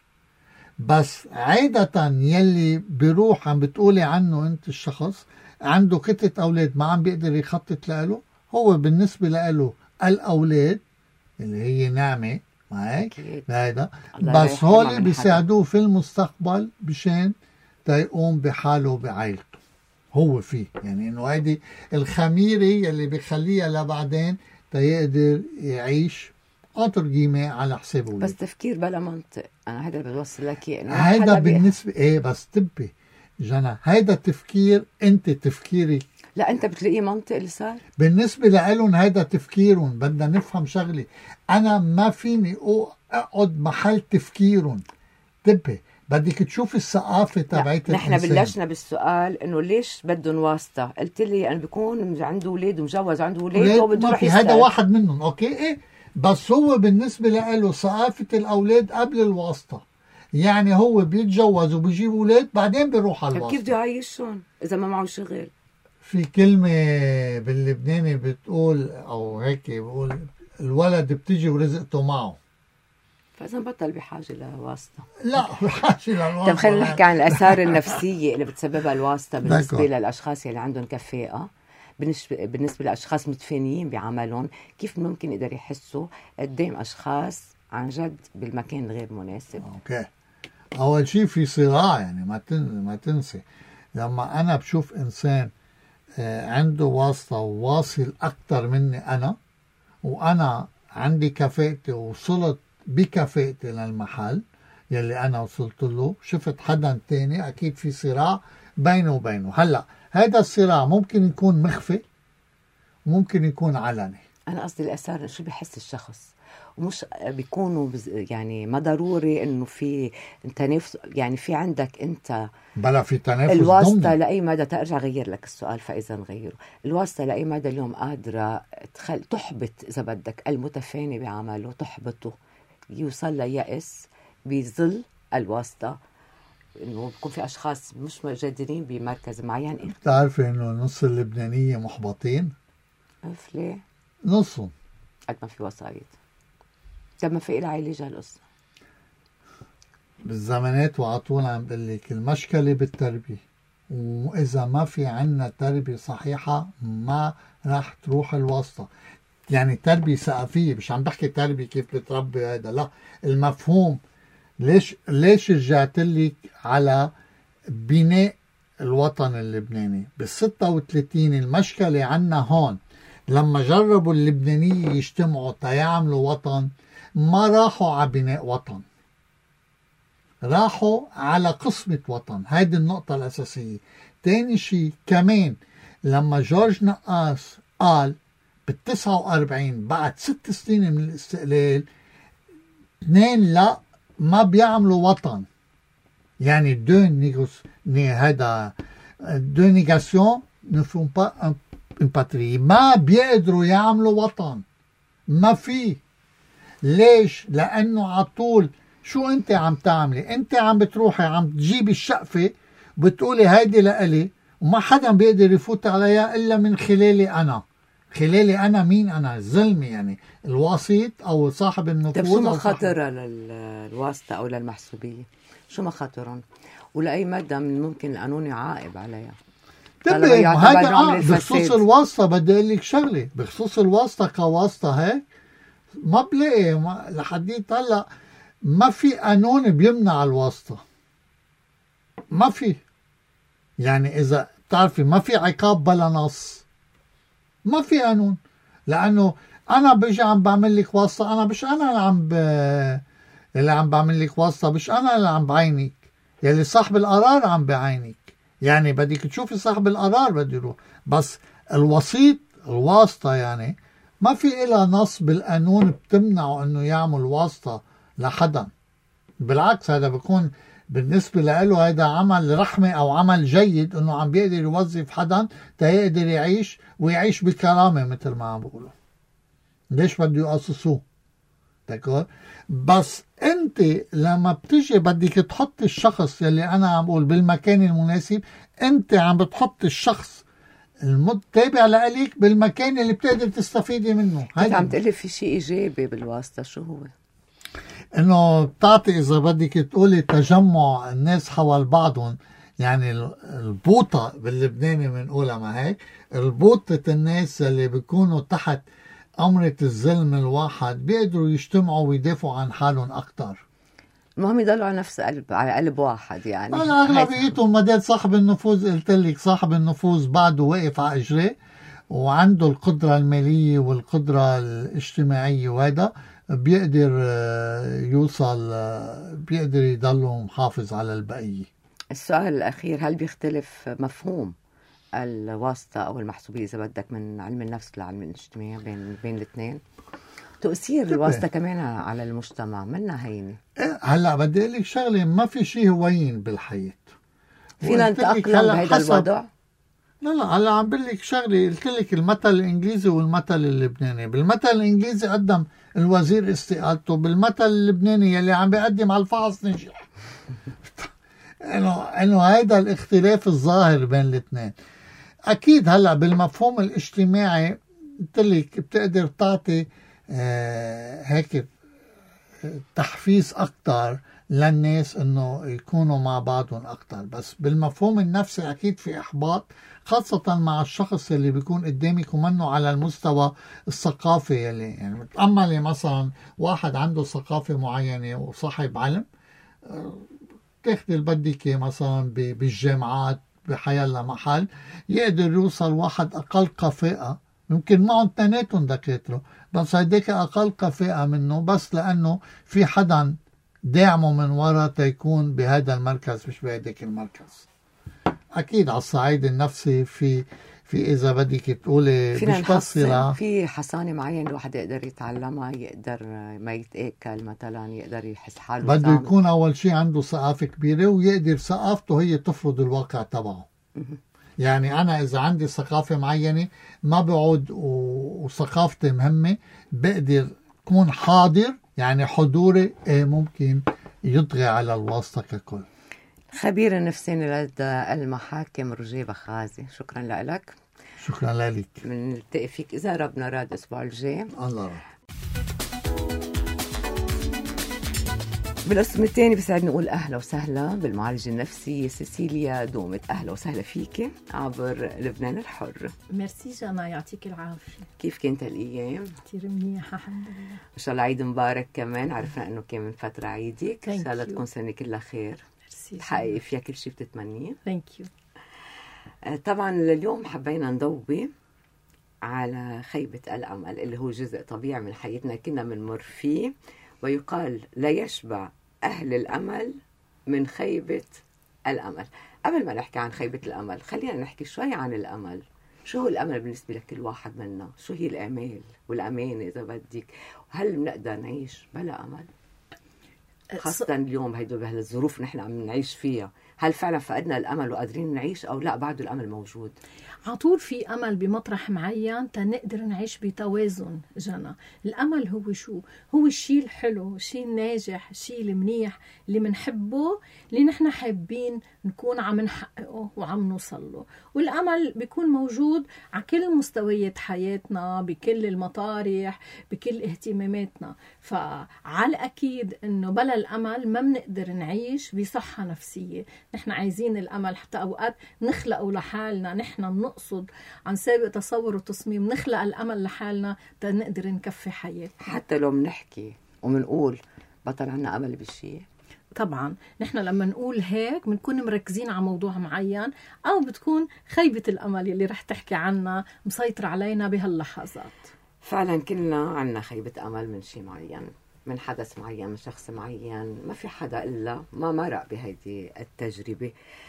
بس عادة يلي بيروح عم بتقولي عنه انت الشخص عنده كتلة اولاد ما عم بيقدر يخطط له، هو بالنسبة له الاولاد اللي هي نعمة، ما هيك هذا، بس هول بيساعدوه في المستقبل بشان تيقوم بحاله بعائلته هو فيه. يعني انه هيدي الخميرة يلي بيخليها لبعدين تيقدر يعيش انطر قيمة على حساب ولاد. بس تفكير بلا منطق. انا هذا اللي بوصل لك اياه، انه هيدا بالنسبة ايه بس تبي جنى، هيدا تفكير انت تفكيري. لا انت بتلاقيه منطق اللي صار بالنسبة لهم، هيدا تفكيرهم. بدنا نفهم شغلة، انا ما فيني اقعد محل تفكيرهم. تبي بدك تشوف الثقافة تبعت الانسان. نحن بلشنا بالسؤال انه ليش بدهم واسطة، قلت لي انا بيكون عنده اولاد ومجوز عنده اولاد وبده يروح يسأل. هذا واحد منهم اوكي ايه، بس هو بالنسبة له ثقافة الأولاد قبل الواسطة. يعني هو بيتجوز وبيجيب أولاد بعدين بيروح على الواسطة. كيف بده يعيشهم إذا ما معه شغل؟ في كلمة باللبناني بتقول أو هيك بقول الولد بتيجي ورزقته معه. فإذا بطل بحاجة لواسطة. لا بحاجة للواسطة. طب خلينا نحكي عن الآثار النفسية اللي بتسببها الواسطة بالنسبة للأشخاص اللي عندهم كفاءة. بالنسبة بالنسبة لأشخاص متفانيين بعملهم، كيف ممكن يقدر يحسوا قدام أشخاص عن جد بالمكان الغير مناسب؟ أوكي، أول شيء في صراع. يعني ما ما تنسي لما أنا بشوف إنسان عنده واسطة وواصل أكتر مني أنا، وأنا عندي كفاءتي ووصلت بكفاءتي للمحل يلي أنا وصلت له، شفت حدا تاني، أكيد في صراع بينه وبينه. هلأ هذا الصراع ممكن يكون مخفي وممكن يكون علني. أنا قصدي الأثار شو بيحس الشخص، ومش بيكونوا يعني ما ضروري إنه في تنافس. يعني في عندك أنت بلا في تنافس الواسطة ضمني. لأي مدى ترجع غير لك السؤال، فإذا نغيره. الواسطة لأي مدى اليوم قادرة تخل... تحبط إذا بدك المتفاني بعمله، تحبطه يوصل ليأس بظل الواسطة، إنه بيكون في أشخاص مش مجادين بمركز معين. بتعرفي إنه نص اللبنانية محبطين؟ عرف ليه؟ نصهم قد ما في وسايط. طب ما في إلها علاج هالقصة بالزمانات، وعطونا عم بقول لك المشكلة بالتربية، وإذا ما في عنا تربية صحيحة ما راح تروح الواسطة. يعني تربية ثقافية، مش عم بحكي تربية كيف بتربي هذا، لا، المفهوم. ليش ليش رجعت لك على بناء الوطن اللبناني بالستة وثلاثين؟ المشكلة عنا هون لما جربوا اللبنانية يجتمعوا تيعملوا وطن، ما راحوا على بناء وطن، راحوا على قسمة وطن. هيدي النقطة الأساسية. تاني شيء كمان، لما جورج نقاس قال بالتسعة وأربعين بعد ست سنين من الاستقلال، اثنين لا ما بيعملوا وطن. يعني دو نيغوس ني هذا دو نيغاسيون نفون با ان باتري، ما بيقدروا يعملوا وطن. ما في. ليش؟ لأنه عطول شو أنت عم تعملي؟ أنت عم بتروحي عم تجيبي الشقفة بتقولي هيدي لإلي، وما حدا بيقدر يفوت عليها إلا من خلالي أنا. خلالي أنا مين؟ أنا الزلمة يعني الوسيط أو صاحب النفوذ. طيب شو مخاطرها للواسطة أو للمحسوبية؟ شو مخاطرهم؟ ولأي مدى من ممكن القانون يعاقب عليها؟ تبقى هذا آه بخصوص الواسطة. بدي أقول لك شغلة بخصوص الواسطة كواسطة هيك ما بلاقي ما لحديت هلا ما في قانون بيمنع الواسطة. ما في. يعني إذا بتعرفي ما في عقاب بلا نص. ما في قانون. لأنه أنا بيجي عم بعمل لك واسطة، أنا مش أنا اللي عم ب... اللي عم بعمل لك واسطة، مش أنا اللي عم بعينك، يلي صاحب القرار عم بعينك. يعني بدك تشوفي صاحب القرار بده يروح، بس الوسيط الواسطة يعني ما في إلها نص بالقانون بتمنعه انه يعمل واسطة لحدا. بالعكس هذا بيكون بالنسبة له هذا عمل رحمة او عمل جيد، انه عم بيقدر يوظف حدا تيقدر يعيش ويعيش بكرامة مثل ما عم بقولوا. ليش بده يقصصوه؟ دكور. بس انت لما بتجي بدك تحط الشخص يلي انا عم بقول بالمكان المناسب، انت عم بتحط الشخص المتابع لإليك بالمكان اللي بتقدر تستفيدي منه. هيدا عم تقلي في شيء إيجابي بالواسطة، شو هو؟ إنه بتعطي إذا بدك تقولي تجمع الناس حول بعضهم. يعني البوطة باللبناني بنقولها ما هيك، البوطة الناس اللي بيكونوا تحت أمرة الظلم الواحد بيقدروا يجتمعوا ويدافعوا عن حالهم أكتر. المهم يضلوا على نفس قلب، على قلب واحد. يعني أنا أغلبيتهم مداد صاحب النفوذ، قلت لك صاحب النفوذ بعده واقف على إجريه وعنده القدرة المالية والقدرة الاجتماعية، وهذا بيقدر يوصل، بيقدر يضله محافظ على البقية. السؤال الأخير، هل بيختلف مفهوم الواسطة أو المحسوبية إذا بدك من علم النفس لعلم الاجتماع بين بين الاثنين؟ تأثير الواسطة كمان على المجتمع منا هينة. هلا بدي اقول لك شغله، ما في شيء هوين بالحياه. فينا نتأقلم بهذا الوضع؟ لا لا هلا عم بقول لك شغله، قلت لك المثل الانجليزي والمثل اللبناني. بالمثل الانجليزي قدم الوزير استقالته، بالمثل اللبناني يلي عم بيقدم على الفحص نجح. انه انه هيدا الاختلاف الظاهر بين الاثنين. اكيد هلا بالمفهوم الاجتماعي قلت لك بتقدر تعطي آه هيك تحفيز أكتر للناس إنه يكونوا مع بعضهم أكتر. بس بالمفهوم النفسي أكيد في إحباط، خاصة مع الشخص اللي بيكون قدامك ومنه على المستوى الثقافي. اللي يعني متأملي مثلا واحد عنده ثقافة معينة وصاحب علم، تاخد اللي بدك مثلا بالجامعات بحيالله محل يقدر يوصل واحد أقل كفاءة، يمكن معهم اثنيناتهم دكاترة بس هيداك أقل كفاءة منه، بس لأنه في حدا داعمه من ورا تيكون بهذا المركز مش بهداك المركز. أكيد على الصعيد النفسي في في إذا بدك تقولي مش بس في حصانة معينة الواحد يقدر يتعلمها، يقدر ما يتآكل مثلا، يقدر يحس حاله بده يكون أول شيء عنده ثقافة كبيرة ويقدر ثقافته هي تفرض الواقع تبعه. يعني أنا إذا عندي ثقافة معينة ما بقعد وثقافتي مهمة، بقدر كون حاضر، يعني حضوري ممكن يطغي على الواسطة ككل. خبير النفساني لدى المحاكم رجي بخازي، شكرا لك. شكرا لك. بنلتقي فيك إذا ربنا راد الأسبوع الجاي. الله رب. بالقسم الثاني بسعدني نقول أهلا وسهلا بالمعالجة النفسية سيسيليا دومت. أهلا وسهلا فيك عبر لبنان الحر. ميرسي جانا، يعطيك العافية. كيف كانت الأيام؟ كتير منيحة الحمد لله. إن شاء الله عيد مبارك كمان، عرفنا أنه كان من فترة عيدك، إن شاء الله تكون سنة كلها خير، تحققي فيها كل شيء بتتمنيه. ثانك يو. طبعا اليوم حبينا نضوي على خيبة الأمل اللي هو جزء طبيعي من حياتنا كنا بنمر فيه، ويقال لا يشبع أهل الأمل من خيبة الأمل. قبل ما نحكي عن خيبة الأمل خلينا نحكي شوي عن الأمل. شو هو الأمل بالنسبة لكل واحد منا؟ شو هي الآمال والأمانة إذا بدك؟ وهل بنقدر نعيش بلا أمل؟ خاصة اليوم هيدو بهالظروف نحن عم نعيش فيها، هل فعلا فقدنا الأمل وقادرين نعيش أو لا بعده الأمل موجود؟ عطول في أمل بمطرح معين تنقدر نعيش بتوازن. جنى الأمل هو شو؟ هو الشيء الحلو، الشيء الناجح، الشيء المنيح اللي منحبه، اللي نحن حابين نكون عم نحققه وعم نوصل له. والأمل بيكون موجود على كل مستويات حياتنا، بكل المطارح، بكل اهتماماتنا. فعلى الأكيد إنه بلا الأمل ما بنقدر نعيش بصحة نفسية. نحن عايزين الأمل حتى أوقات نخلقه لحالنا، نحن نقصد عن سابق تصور وتصميم نخلق الأمل لحالنا تنقدر نكفي حياتنا. حتى لو بنحكي ومنقول بطل عنا أمل بالشيء، طبعا نحن لما نقول هيك بنكون مركزين على موضوع معين، أو بتكون خيبة الأمل اللي رح تحكي عنها مسيطر علينا بهاللحظات. فعلا كلنا عنا خيبة أمل من شيء معين، من حدث معين، من شخص معين. ما في حدا إلا ما مرق بهيدي التجربة.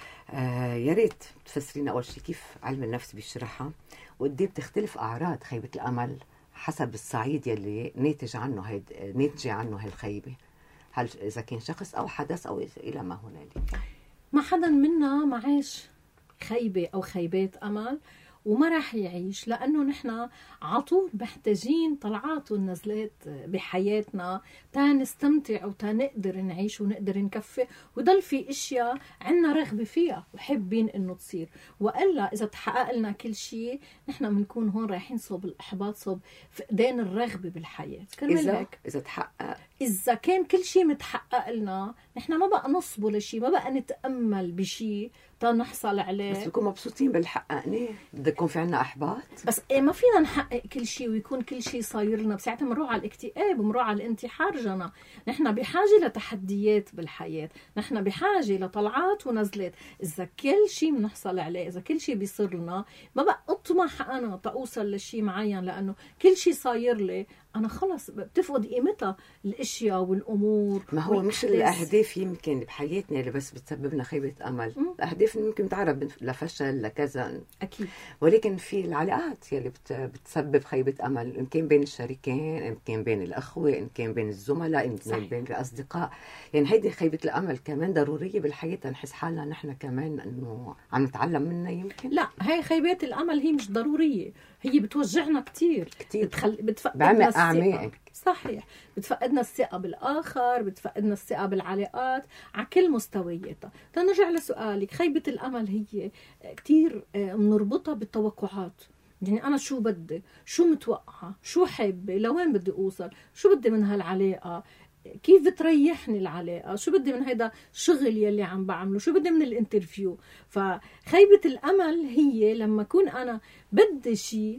آه يا ريت تفسرينا أول شيء كيف علم النفس بيشرحها، وقديه بتختلف أعراض خيبة الأمل حسب الصعيد يلي ناتج عنه هيد ناتجة عنه هالخيبة، هل إذا كان شخص أو حدث أو إلى ما هنالك. ما حدا منا ما عاش خيبة أو خيبات أمل وما راح يعيش، لأنه نحن عطول محتاجين طلعات ونزلات بحياتنا تنستمتع وتنقدر نعيش ونقدر نكفي، وضل في اشياء عنا رغبة فيها وحابين انه تصير. وإلا اذا تحقق لنا كل شيء نحن بنكون هون رايحين صوب الاحباط، صوب فقدان الرغبة بالحياة. إذا هيك إذا تحقق إذا كان كل شيء متحقق لنا نحن ما بقى نصبه لشيء، ما بقى نتأمل بشيء تنحصل عليه. بس بكون مبسوطين باللي حققناه، بده يكون في عنا إحباط. بس إيه ما فينا نحقق كل شيء ويكون كل شيء صاير لنا، بساعتها بنروح على الاكتئاب وبنروح على الانتحار. جنا نحن بحاجة لتحديات بالحياة، نحن بحاجة لطلعات ونزلات. إذا كل شيء بنحصل عليه، إذا كل شيء بيصير لنا، ما بقى أطمح أنا تأوصل لشيء معين، لأنه كل شيء صاير لي أنا خلص بتفقد قيمتها الأشياء والأمور. ما هو مش الأهداف يمكن بحياتنا اللي بس بتسببنا خيبة أمل، م? الأهداف ممكن تعرض لفشل لكذا أكيد، ولكن في العلاقات يلي بتسبب خيبة أمل، إن كان بين الشريكين، إن كان بين الأخوة، إن كان بين الزملاء، إن كان بين الأصدقاء. يعني هيدي خيبة الأمل كمان ضرورية بالحياة، نحس حالنا نحن كمان إنه عم نتعلم منها. يمكن لا، هاي خيبات الأمل هي مش ضرورية، هي بتوجعنا كتير كتير، بتخل... بتفقدنا الثقة. صحيح، بتفقدنا الثقة بالآخر، بتفقدنا الثقة بالعلاقات على كل مستوياتها. تنرجع لسؤالك، خيبة الأمل هي كتير منربطها بالتوقعات. يعني أنا شو بدي، شو متوقعة، شو حابة، لوين بدي أوصل، شو بدي من هالعلاقة، كيف بتريحني العلاقة، شو بدي من هيدا الشغل يلي عم بعمله، شو بدي من الانترفيو. فخيبة الأمل هي لما أكون أنا بدي شيء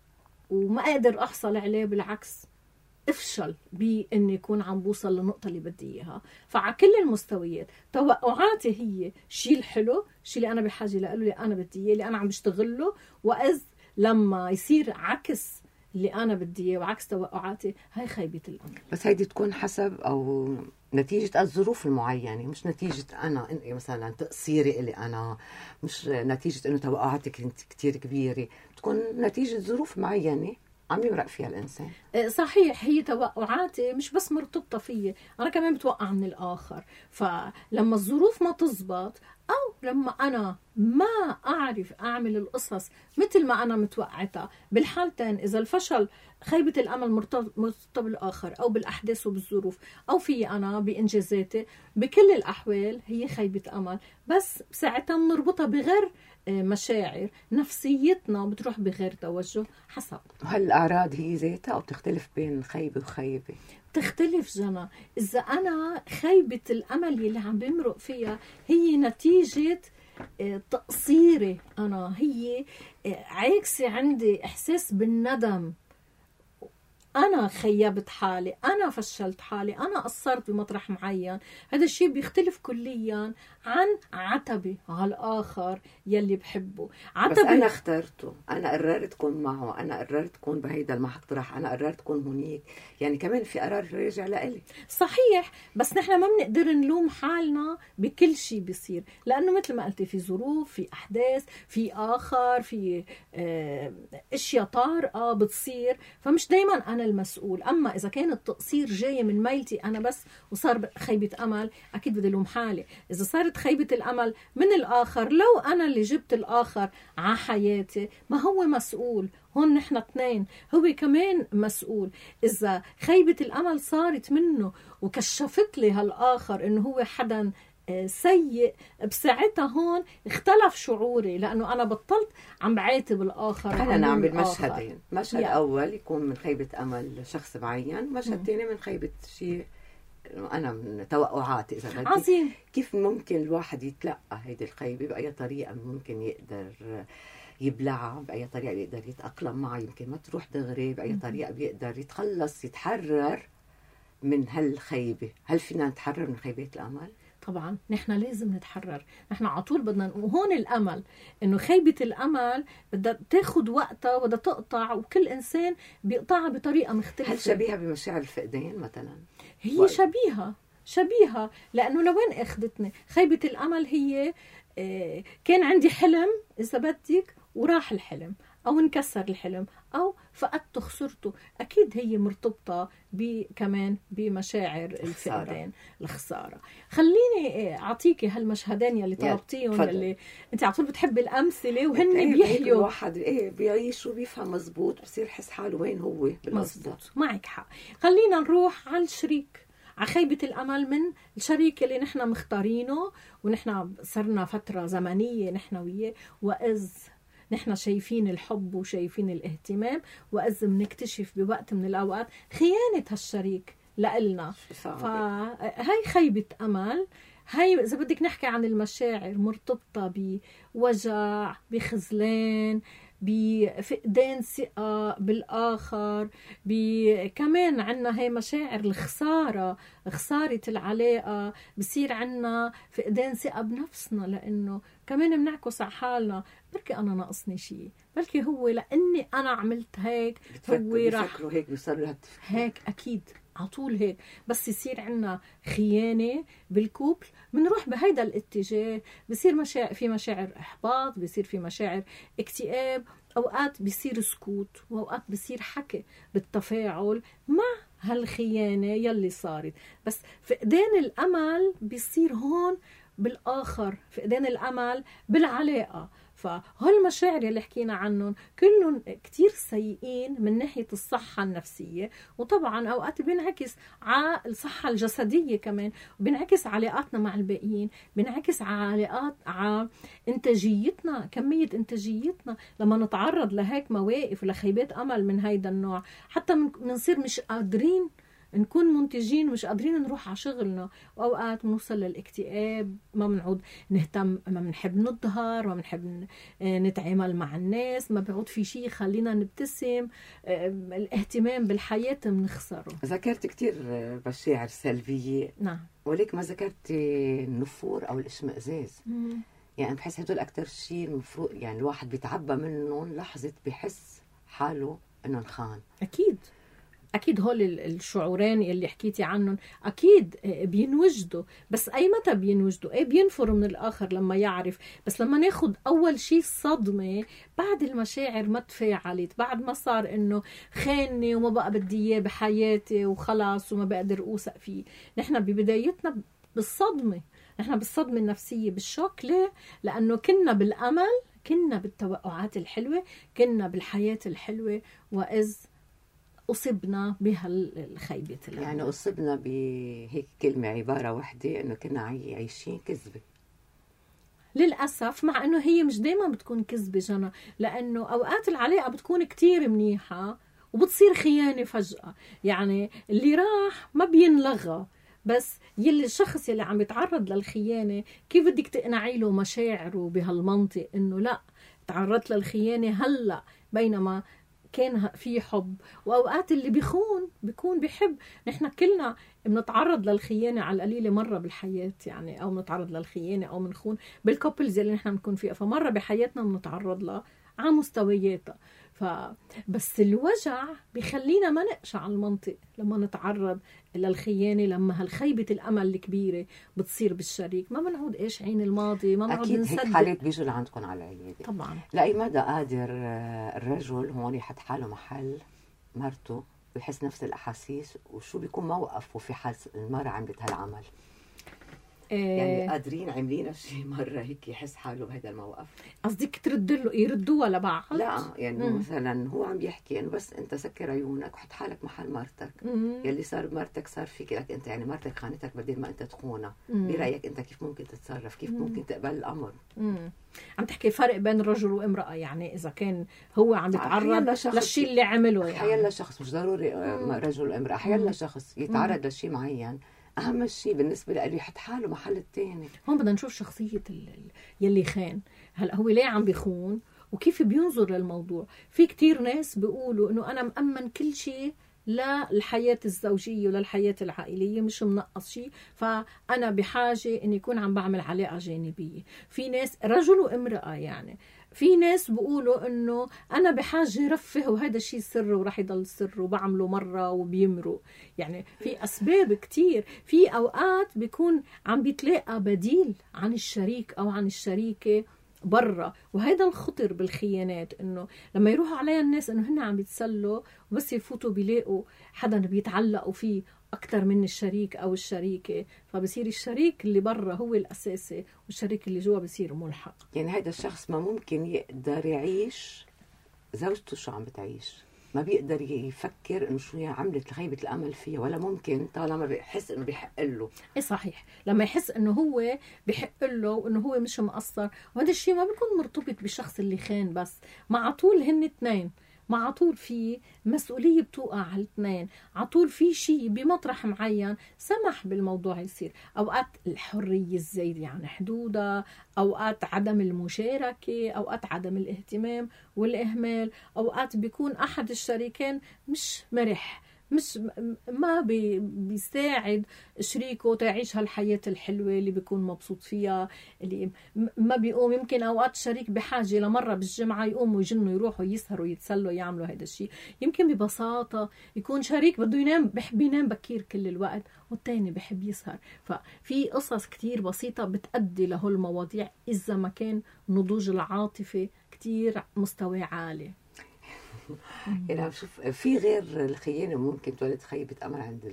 وما أقدر أحصل عليه، بالعكس افشل بإني يكون عم بوصل للنقطة اللي بدي إياها. فعلى كل المستويات توقعاتي هي الشيء الحلو، الشيء اللي أنا بحاجة له، اللي أنا بدي إياه، اللي أنا عم بشتغل له. وإذ لما يصير عكس اللي أنا بدي إياه وعكس توقعاتي، هاي خيبة الأمل. بس هيدي تكون حسب أو نتيجة الظروف المعينة، مش نتيجة أنا مثلا تقصيري اللي أنا، مش نتيجة إنه توقعاتك كنت كتير كبيرة، تكون نتيجة ظروف معينة عم يمرق فيها الإنسان. صحيح، هي توقعاتي مش بس مرتبطة فيي، أنا كمان بتوقع من الآخر. فلما الظروف ما تزبط، أو لما أنا ما أعرف أعمل القصص مثل ما أنا متوقعتها، بالحالتين إذا الفشل خيبة الأمل مرتبط بالآخر أو بالأحداث وبالظروف، أو في أنا بإنجازاتي، بكل الأحوال هي خيبة أمل. بس ساعتها بنربطها بغير مشاعر، نفسيتنا بتروح بغير توجه حسب. هل الأعراض هي ذاتها أو بتختلف بين خيبة وخيبة؟ تختلف جنى. إذا أنا خيبة الأمل اللي عم بمرق فيها هي نتيجة تقصيري أنا، هي عاكسة عندي إحساس بالندم أنا خيبت حالي، أنا فشلت حالي، أنا قصرت بمطرح معين. هذا الشيء بيختلف كليا عن عتبة على الآخر يلي بحبه. عتبة بس أنا اخترته، أنا قررت كون معه، أنا قررت كون بهيدا المطرح، أنا قررت كون هنيك. يعني كمان في قرار راجع لإلي. صحيح، بس نحن ما بنقدر نلوم حالنا بكل شيء بيصير، لأنه مثل ما قلتي في ظروف، في أحداث، في آخر، في اه اشياء طارئة بتصير، فمش دايما أنا المسؤول. أما إذا كان التقصير جاي من ميلتي أنا بس وصار خيبة أمل، أكيد بدي لوم حالي. إذا صارت خيبة الأمل من الآخر، لو أنا اللي جبت الآخر على حياتي، ما هو مسؤول. هون نحن اثنين، هو كمان مسؤول. إذا خيبة الأمل صارت منه وكشفت لي هالآخر إنه هو حدا سيء، بساعتها هون اختلف شعوري، لأنه أنا بطلت عم بعاتب الآخر. أنا نعمل مشهدين، مشهد يعني. أول يكون من خيبة أمل شخص معين، مشهد ثاني من خيبة شيء أنا من توقعاتي. إذا بدي عظيم. كيف ممكن الواحد يتلقى هيدي الخيبة؟ بأي طريقة ممكن يقدر يبلعها؟ بأي طريقة بيقدر يتأقلم معها؟ يمكن ما تروح دغري. بأي طريقة بيقدر يتخلص، يتحرر من هالخيبة؟ هل فينا نتحرر من خيبات الأمل؟ طبعا نحن لازم نتحرر. نحن على طول بدنا، وهون الأمل إنه خيبة الأمل بدها تاخد وقتها وبدها تقطع، وكل إنسان بيقطعها بطريقة مختلفة. هل شبيهة بمشاعر الفقدان مثلا؟ هي و... شبيهة شبيهة لأنه لوين أخذتني خيبة الأمل؟ هي آه كان عندي حلم إذا بدك وراح الحلم، أو انكسر الحلم، أو فقدته خسرته. أكيد هي مرتبطة كمان بمشاعر الفقدان، الخسارة. خليني أعطيكي هالمشهدين يلي طلبتيهم، يلي أنت على طول بتحبي الأمثلة وهن إيه بيحيوا. الواحد إيه بيعيش وبيفهم مزبوط، بصير حس حاله وين هو مزبوط. معك حق. خلينا نروح على الشريك، على خيبة الأمل من الشريك اللي نحن مختارينه ونحن صرنا فترة زمنية نحن وياه، وإذ نحن شايفين الحب وشايفين الاهتمام، وإذ بنكتشف بوقت من الأوقات خيانة هالشريك لإلنا. فهاي خيبة أمل. هاي إذا بدك نحكي عن المشاعر مرتبطة بوجع، بخزلان، بفقدان ثقة بالآخر، كمان عنا هاي مشاعر الخسارة، خسارة العلاقة، بصير عنا فقدان ثقة بنفسنا، لأنه كمان بنعكس على حالنا، بلكي أنا ناقصني شيء، بلكي هو لأني أنا عملت هيك هو رح هيك بيصير هيك. أكيد على طول هيك. بس يصير عنا خيانة بالكوبل، بنروح بهيدا الاتجاه، بصير مشاعر، في مشاعر إحباط، بصير في مشاعر اكتئاب، أوقات بصير سكوت، وأوقات بصير حكي بالتفاعل مع هالخيانة يلي صارت. بس فقدان الأمل بيصير هون بالآخر، فقدان الأمل بالعلاقة. فهالمشاعر اللي حكينا عنهم كلهم كتير سيئين من ناحية الصحة النفسية، وطبعا أوقات بينعكس على الصحة الجسدية كمان، وبينعكس على علاقاتنا مع الباقيين، بينعكس على علاقات، على إنتاجيتنا، كمية إنتاجيتنا. لما نتعرض لهيك مواقف ولخيبات أمل من هيدا النوع، حتى منصير مش قادرين نكون منتجين، مش قادرين نروح على شغلنا، وأوقات بنوصل للاكتئاب، ما بنعود نهتم، ما بنحب نظهر، ما بنحب نتعامل مع الناس، ما بيعود في شيء خلينا نبتسم، الاهتمام بالحياة بنخسره. ذكرت كتير مشاعر سلبية. نعم. وليك ما ذكرت النفور أو الاشمئزاز. مم. يعني بحس هدول أكتر شيء المفروض يعني الواحد بيتعبى منهم لحظة بحس حاله إنه انخان. أكيد أكيد هول الشعورين اللي حكيتي عنهم أكيد بينوجدوا، بس أي متى بينوجدوا؟ أي بينفروا من الآخر لما يعرف. بس لما ناخد أول شيء صدمة، بعد المشاعر ما تفاعلت، بعد ما صار إنه خانني وما بقى بدي إياه بحياتي وخلاص وما بقدر أوثق فيه. نحن ببدايتنا بالصدمة، نحن بالصدمة النفسية، بالشوك. ليه؟ لأنه كنا بالأمل، كنا بالتوقعات الحلوة، كنا بالحياة الحلوة، وإذ أصبنا بهالخيبة. يعني أصبنا بهيك كلمة، عبارة واحدة، إنه كنا عايشين كذبة للأسف. مع إنه هي مش دايما بتكون كذبة جنى، لأنه أوقات العلاقة بتكون كتير منيحة وبتصير خيانة فجأة. يعني اللي راح ما بينلغى، بس يلي الشخص يلي عم يتعرض للخيانة كيف بدك تقنعي له مشاعره بهالمنطق إنه لا، تعرضت للخيانة هلأ، بينما كان في حب، وأوقات اللي بيخون بيكون بيحب. نحن كلنا بنتعرض للخيانة على القليلة مرة بالحياة يعني، أو بنتعرض للخيانة أو بنخون بالكوبلز اللي نحن بنكون فيها، فمرة بحياتنا بنتعرض لها على مستوياتها. فبس الوجع بيخلينا ما نقشع المنطق لما نتعرض للخيانة، لما هالخيبة الأمل الكبيرة بتصير بالشريك، ما بنعود إيش عين الماضي، ما بنعود نصدق. أكيد هيك حالات بيجوا لعندكم على العيادة طبعا. لأي مدى قادر الرجل هون يحط حاله محل مرته ويحس نفس الأحاسيس، وشو بيكون موقفه في حال المرة عملت هالعمل؟ يعني قادرين عاملين شيء مرة هيك يحس حاله بهذا الموقف؟ قصدك ترد له يردوها لبعض؟ لا يعني مم. مثلا هو عم يحكي انه بس انت سكر عيونك وحط حالك محل مرتك، مم. يلي صار مرتك صار فيك لك انت، يعني مرتك خانتك بدل ما انت تخونها، برايك انت كيف ممكن تتصرف؟ كيف مم. ممكن تقبل الامر؟ مم. عم تحكي فرق بين رجل وامرأة، يعني اذا كان هو عم يتعرض للشيء اللي عمله، يعني حيلا شخص مش ضروري مم. رجل وامرأة، حيلا شخص يتعرض لشيء معين، أهم شيء بالنسبة لي يحط حاله محل التاني. هون بدنا نشوف شخصية يلي خان، هلا هو ليه عم بيخون وكيف بينظر للموضوع. في كتير ناس بيقولوا إنه أنا مأمن كل شيء للحياة الزوجية وللحياة العائلية، مش منقص شيء، فأنا بحاجة إن يكون عم بعمل علاقة جانبية. في ناس رجل وامرأة يعني، في ناس بيقولوا انه انا بحاجه رفه وهذا الشيء سر وراح يضل سر وبعمله مره وبيمروا. يعني في اسباب كتير. في اوقات بيكون عم بيتلاقى بديل عن الشريك او عن الشريكه برا، وهذا الخطر بالخيانات، انه لما يروحوا عليها الناس انه هن عم بيتسلوا وبس يفوتوا بيلاقوا حدا بيتعلقوا فيه أكتر من الشريك أو الشريكة، فبصير الشريك اللي برا هو الأساسي والشريك اللي جوا بصير ملحق. يعني هذا الشخص ما ممكن يقدر يعيش زوجته شو عم بتعيش، ما بيقدر يفكر إنه شو عملت خيبة الأمل فيها، ولا ممكن طالما بيحس إنه بيحق له. إيه صحيح، لما يحس إنه هو بيحق له وإنه هو مش مقصر، وهذا الشيء ما بيكون مرتبط بالشخص اللي خان بس، مع طول هن اثنين، مع طول في مسؤولية بتوقع على الاثنين، على طول في شيء بمطرح معين سمح بالموضوع يصير. أوقات الحرية الزايدة عن حدودها، أوقات عدم المشاركة، أوقات عدم الاهتمام والإهمال، أوقات بيكون أحد الشريكين مش مرح، مش ما بي بيساعد شريكه تعيش هالحياة الحلوة اللي بيكون مبسوط فيها، اللي ما بيقوم. يمكن أوقات الشريك بحاجة لمرة بالجمعة يقوموا يجنوا يروحوا يسهروا يتسلوا يعملوا هذا الشيء. يمكن ببساطة يكون شريك بده ينام، بحب ينام بكير كل الوقت، والتاني بحب يسهر. ففي قصص كتير بسيطة بتأدي له المواضيع إذا ما كان نضوج العاطفة كتير مستوى عالي. يعني عم شوف في غير الخيانة ممكن تولد خيبة أمل عند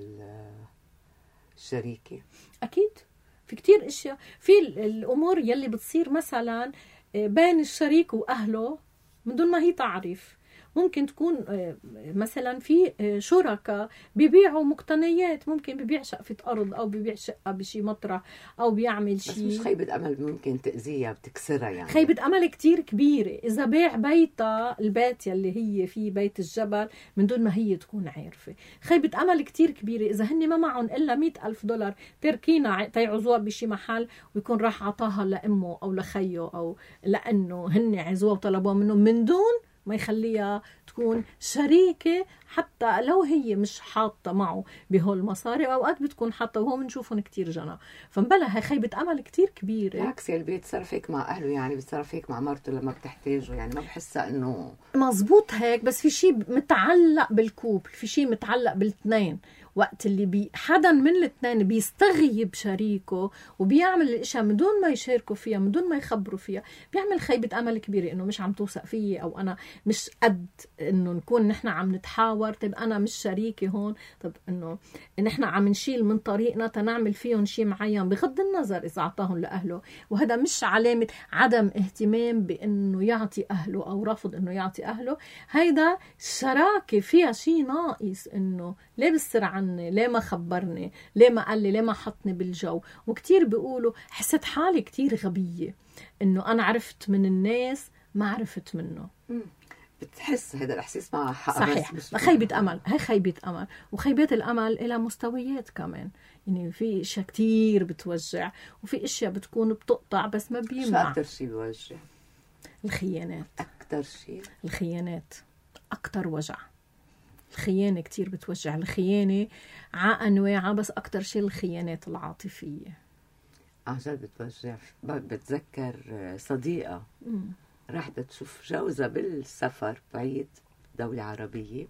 الشريكة. أكيد في كتير إشياء، في الأمور يلي بتصير مثلا بين الشريك وأهله من دون ما هي تعرف. ممكن تكون مثلا في شركاء بيبيعوا مقتنيات، ممكن بيبيع شقفة أرض أو بيبيع شقة بشي مطرح أو بيعمل شيء، بس مش خيبة أمل ممكن تأذيها بتكسرها. يعني خيبة أمل كتير كبيرة إذا بيع بيتها، البيت يلي هي في بيت الجبل، من دون ما هي تكون عارفة. خيبة أمل كتير كبيرة إذا هن ما معهم إلا مئة ألف دولار تركينا تيعزوها بشي محل ويكون راح عطاها لأمه أو لخيه، أو لأنه هن عزوها وطلبوها منه من دون ما يخليها تكون شريكة، حتى لو هي مش حاطة معه بهول المصاري، وأوقات بتكون حاطة وهو بنشوفهم كتير جنا. فمبلا هي خيبة أمل كتير كبيرة. بالعكس اللي بيتصرف هيك مع أهله، يعني بيتصرف هيك مع مرته لما بتحتاجه، يعني ما بحسها إنه مزبوط هيك. بس في شيء متعلق بالكوب، في شيء متعلق بالاثنين. وقت اللي بي حدا من الاثنين بيستغيب شريكه وبيعمل الاشياء من دون ما يشاركوا فيها، من دون ما يخبروا فيها، بيعمل خيبة أمل كبيرة، إنه مش عم توثق فيي، أو أنا مش قد إنه نكون نحن عم نتحاور. طيب أنا مش شريكي هون، طب إنه نحن عم نشيل من طريقنا تنعمل فيهم شيء معين بغض النظر إذا أعطاهم لأهله، وهذا مش علامة عدم اهتمام بإنه يعطي أهله أو رفض إنه يعطي أهله. هيدا شراكة فيها شيء ناقص، إنه ليه بصير عني، ليه ما خبرني، ليه ما قال لي، ليه ما حطني بالجو. وكتير بيقولوا حسيت حالي كتير غبية، إنه أنا عرفت من الناس ما عرفت منه. بتحس هذا الإحساس مع حق. صحيح، خيبة أمل، هي خيبة أمل. وخيبات الأمل إلى مستويات كمان، يعني في إشياء كتير بتوجع، وفي إشياء بتكون بتقطع بس ما بيمنع. شو أكتر شيء بوجع؟ الخيانات. أكتر شيء الخيانات أكتر وجع. الخيانة كتير بتوجع. الخيانة ع أنواعها، بس أكتر شيء الخيانات العاطفية عن جد بتوجع. بتذكر صديقة مم. راحت تشوف جوزها بالسفر بعيد دولة عربية،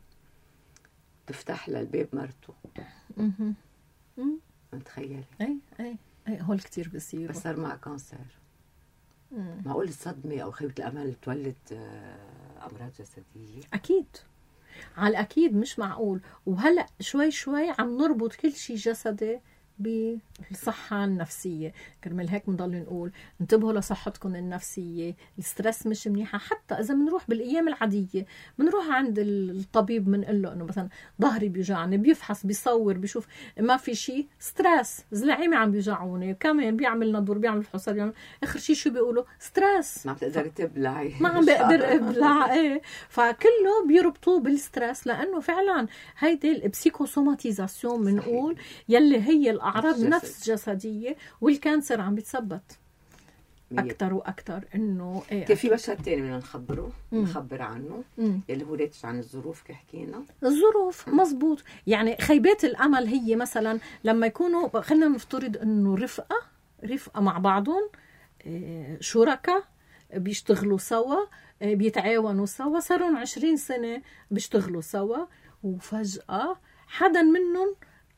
تفتح لها الباب مرته. مم. مم. متخيلي؟ أي أي أي هول كتير بصير. بس صار معها كانسر. مم. معقول الصدمة أو خيبة الأمل تولد أمراض جسدية؟ أكيد، على الأكيد، مش معقول. وهلأ شوي شوي عم نربط كل شيء جسدي بالصحة النفسية. كرمال هيك بنضل نقول انتبهوا لصحتكم النفسية. الستريس مش منيحة. حتى إذا بنروح بالأيام العادية بنروح عند الطبيب بنقول له إنه مثلا ظهري بيوجعني، بيفحص بيصور بيشوف ما في شيء، ستريس، زلعيمي عم بيوجعوني، كمان بيعمل نظر بيعمل فحوصات بيعمل آخر شيء شو بيقولوا؟ ستريس. ما عم تقدري تبلعي. ما عم بقدر ابلع. ايه فكله بيربطوه بالستريس، لانه فعلا هيدي البسيكوسوماتيزاسيون بنقول يلي هي الاعراض جسد. نفس جسديه، والكانسر عم بيتثبت اكثر واكثر. انه ايه كيف في مشهد تاني بدنا نخبره مم. نخبر عنه مم. اللي هو ريتش عن الظروف كحكينا. الظروف مزبوط. يعني خيبات الامل هي مثلا لما يكونوا، خلينا نفترض انه رفقه رفقه مع بعضهم، إيه، شركاء بيشتغلوا سوا، إيه، بيتعاونوا سوا، صاروا عشرين سنة بيشتغلوا سوا، وفجأة حدا منهم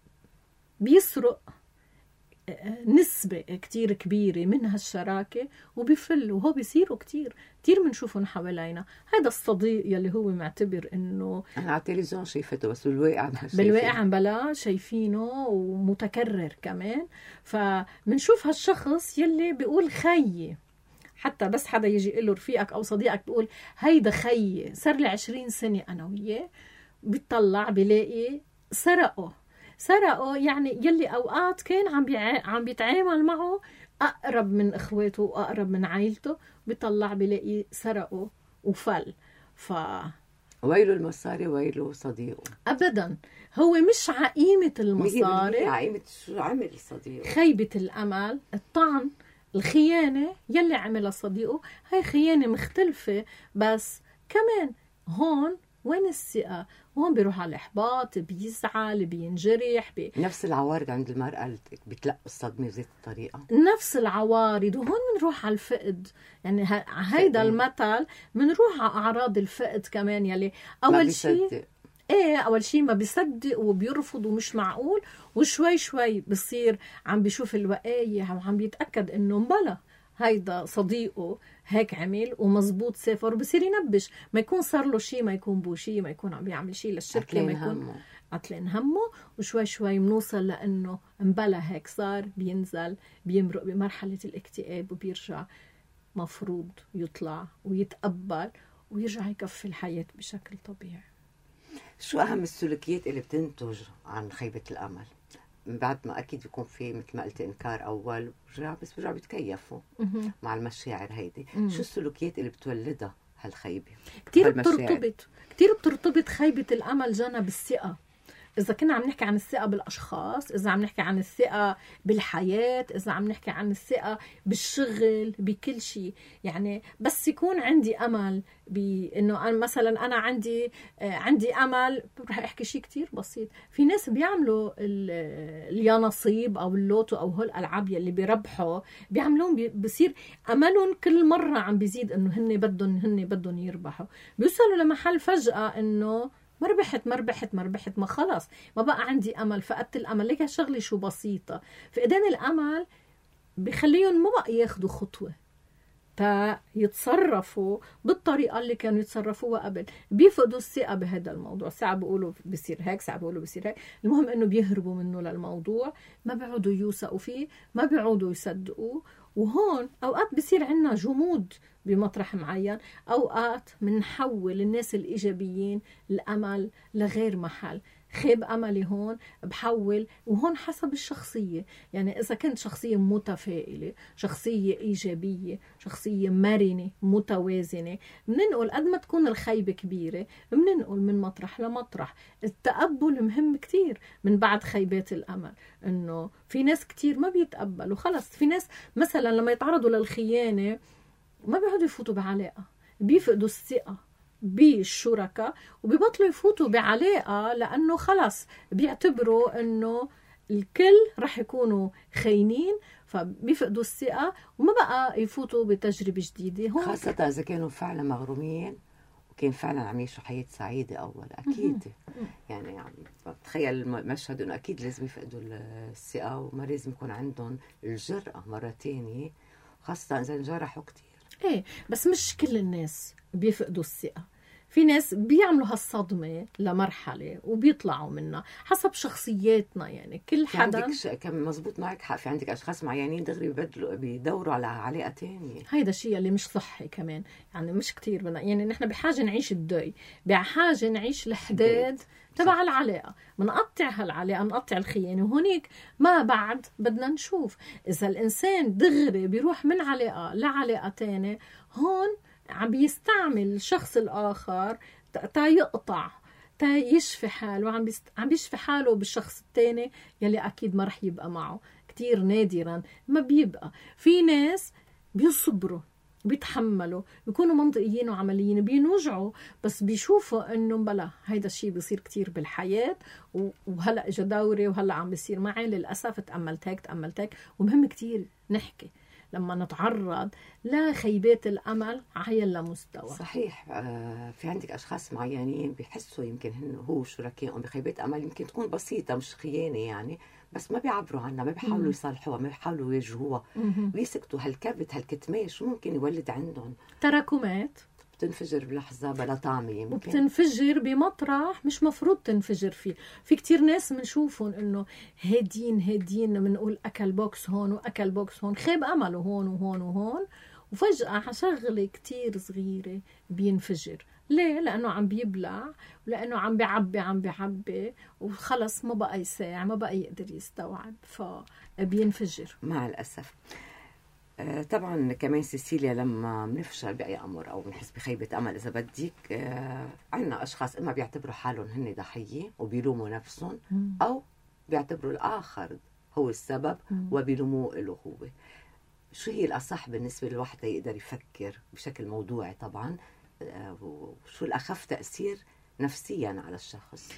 بيسرق نسبة كتير كبيرة من هالشراكة وبيفل، وهو بيصيروا كتير كتير منشوفهم حوالينا. هذا الصديق يلي هو معتبر انه انا على التلفزيون شايفته، بس بالواقع ما بالواقع بلا شايفينه، ومتكرر كمان. فمنشوف هالشخص يلي بيقول خيي، حتى بس حدا يجي يقول له رفيقك او صديقك بيقول هيدا خيي صار لي عشرين سنة انا وياه، بيطلع بيلاقي سرقه سرقه يعني يلي اوقات كان عم بيع... عم بيتعامل معه اقرب من اخواته واقرب من عائلته، بيطلع بيلاقي سرقه وفل. ف ويله المصاري ويله صديقه. ابدا، هو مش عقيمة المصاري، عقيمة شو عمل صديقه. خيبة الامل، الطعن، الخيانة يلي عملها صديقه. هاي خيانة مختلفة، بس كمان هون وين الثقة؟ هون بيروح على الإحباط، بيزعل، بينجرح بي... نفس العوارض عند المرأة بتلقى الصدمة بذات الطريقة، نفس العوارض. وهون بنروح على الفقد. يعني ه... هيدا المثل بنروح على أعراض الفقد كمان، يلي أول شيء ايه اول شيء ما بيصدق وبيرفض ومش معقول، وشوي شوي بصير عم بيشوف الوقاية وعم بيتأكد انه مبلا هيدا صديقه هيك عمل ومزبوط سافر، وبصير ينبش، ما يكون صار له شيء، ما يكون بو شيء، ما يكون عم بيعمل شيء للشركة، ما يكون عطلين همه. وشوي شوي بنوصل لانه مبلا هيك صار، بينزل بيمرق بمرحلة الاكتئاب، وبيرجع مفروض يطلع ويتقبل ويرجع يكفي الحياة بشكل طبيعي. شو أهم السلوكيات اللي بتنتج عن خيبة الأمل؟ بعد ما أكيد يكون في مثل ما قلت إنكار أول، برجع بس برجع بيتكيفوا مع المشاعر هيدي. مم. شو السلوكيات اللي بتولدها هالخيبة؟ كتير بترتبط كتير بترتبط خيبة الأمل جانا بالثقة. إذا كنا عم نحكي عن الثقة بالأشخاص، إذا عم نحكي عن الثقة بالحياة، إذا عم نحكي عن الثقة بالشغل، بكل شيء. يعني بس يكون عندي أمل بأنه أنا مثلا أنا عندي عندي أمل، رح أحكي شيء كتير بسيط. في ناس بيعملوا اليانصيب أو اللوتو أو هول الألعاب يلي بيربحوا، بيعملون بصير أملهم كل مرة عم بيزيد إنه هن بدهم هن بدهم يربحوا، بيوصلوا لمحل فجأة إنه ما ربحت ما ربحت ما ربحت ما خلص ما بقى عندي أمل، فقدت الأمل. ليك هالشغلة شو بسيطة، فإذن الأمل بيخليهم ما بقى ياخدوا خطوة تا يتصرفوا بالطريقة اللي كانوا يتصرفوها قبل، بيفقدوا الثقة بهذا الموضوع. ساعة بيقولوا بيصير هيك، ساعة بيقولوا بيصير هيك، المهم إنه بيهربوا منه للموضوع، ما بيعودوا يوثقوا فيه، ما بيعودوا يصدقوه. وهون أوقات بيصير عنا جمود بمطرح معين، أوقات منحول الناس الإيجابيين الأمل لغير محل. خيب أملي هون بحول، وهون حسب الشخصية. يعني إذا كنت شخصية متفائلة، شخصية إيجابية، شخصية مرنة متوازنة، مننقل قد ما تكون الخيبة كبيرة، مننقل من مطرح لمطرح. التقبل مهم كتير من بعد خيبات الأمل. إنه في ناس كتير ما بيتقبلوا، خلص. في ناس مثلا لما يتعرضوا للخيانة ما بيقعدوا يفوتوا بعلاقة، بيفقدوا الثقة بالشركة وبيبطلوا يفوتوا بعلاقة، لأنه خلص بيعتبروا أنه الكل رح يكونوا خاينين، فبيفقدوا الثقة وما بقى يفوتوا بتجربة جديدة. هون خاصة إذا كانوا فعلا مغرومين وكان فعلا عم يعيشوا حياة سعيدة أول أكيد. يعني يعني بتخيل المشهد إنه أكيد لازم يفقدوا الثقة وما لازم يكون عندهم الجرأة مرة تانية، خاصة إذا انجرحوا كتير. إيه بس مش كل الناس بيفقدوا الثقة، في ناس بيعملوا هالصدمة لمرحلة وبيطلعوا منها حسب شخصياتنا. يعني كل حدا عندك ش... كم مزبوط معك حق، في عندك أشخاص معينين دغري بيبدلوا بيدوروا على علاقة تانية. هيدا الشيء اللي مش صحي كمان، يعني مش كتير بدنا، يعني نحن بحاجة نعيش الدوي، بحاجة نعيش الحداد تبع العلاقة، منقطع هالعلاقة، نقطع الخيانة، وهونيك ما بعد بدنا نشوف إذا الإنسان دغري بيروح من علاقة لعلاقة تانية، هون عم بيستعمل الشخص الآخر تا يقطع تا يشفي حاله، وعم بيست... عم بيشفي حاله بالشخص التاني يلي أكيد ما رح يبقى معه. كتير نادرا ما بيبقى. في ناس بيصبروا بيتحملوا بيكونوا منطقيين وعمليين، بينوجعوا بس بيشوفوا انه بلا هيدا الشيء بيصير كتير بالحياة، وهلأ اجا دوري وهلأ عم بيصير معي للأسف. تأملت هيك تأملت هيك. ومهم كتير نحكي لما نتعرض لخيبات الأمل عيل مستوى. صحيح. آه في عندك أشخاص معينين بيحسوا يمكن هن هو شركائهم بخيبات أمل يمكن تكون بسيطة مش خيانة يعني، بس ما بيعبروا عنها، ما بيحاولوا يصالحوها، ما بيحاولوا يواجهوها، بيسكتوا. هالكبت هالكتمان شو ممكن يولد عندهم؟ تراكمات بتنفجر بلحظة بلا طعم يمكن، وبتنفجر بمطرح مش مفروض تنفجر فيه. في كتير ناس منشوفهم انه هادين هادين، منقول اكل بوكس هون واكل بوكس هون، خيب امله هون وهون وهون، وفجأة شغلة كتير صغيرة بينفجر. ليه؟ لأنه عم بيبلع، ولأنه عم بيعبي عم بيعبي وخلص ما بقى يساع، ما بقى يقدر يستوعب، فبينفجر مع الأسف. آه طبعا كمان سيسيليا لما بنفشل بأي أمر أو بنحس بخيبة أمل إذا بديك، آه عنا أشخاص إما بيعتبروا حالهم هن ضحية وبيلوموا نفسهم، أو بيعتبروا الآخر هو السبب وبيلوموه له هو. شو هي الأصح بالنسبة للواحد يقدر يفكر بشكل موضوعي طبعا، وشو الأخف تأثير نفسيا على الشخص؟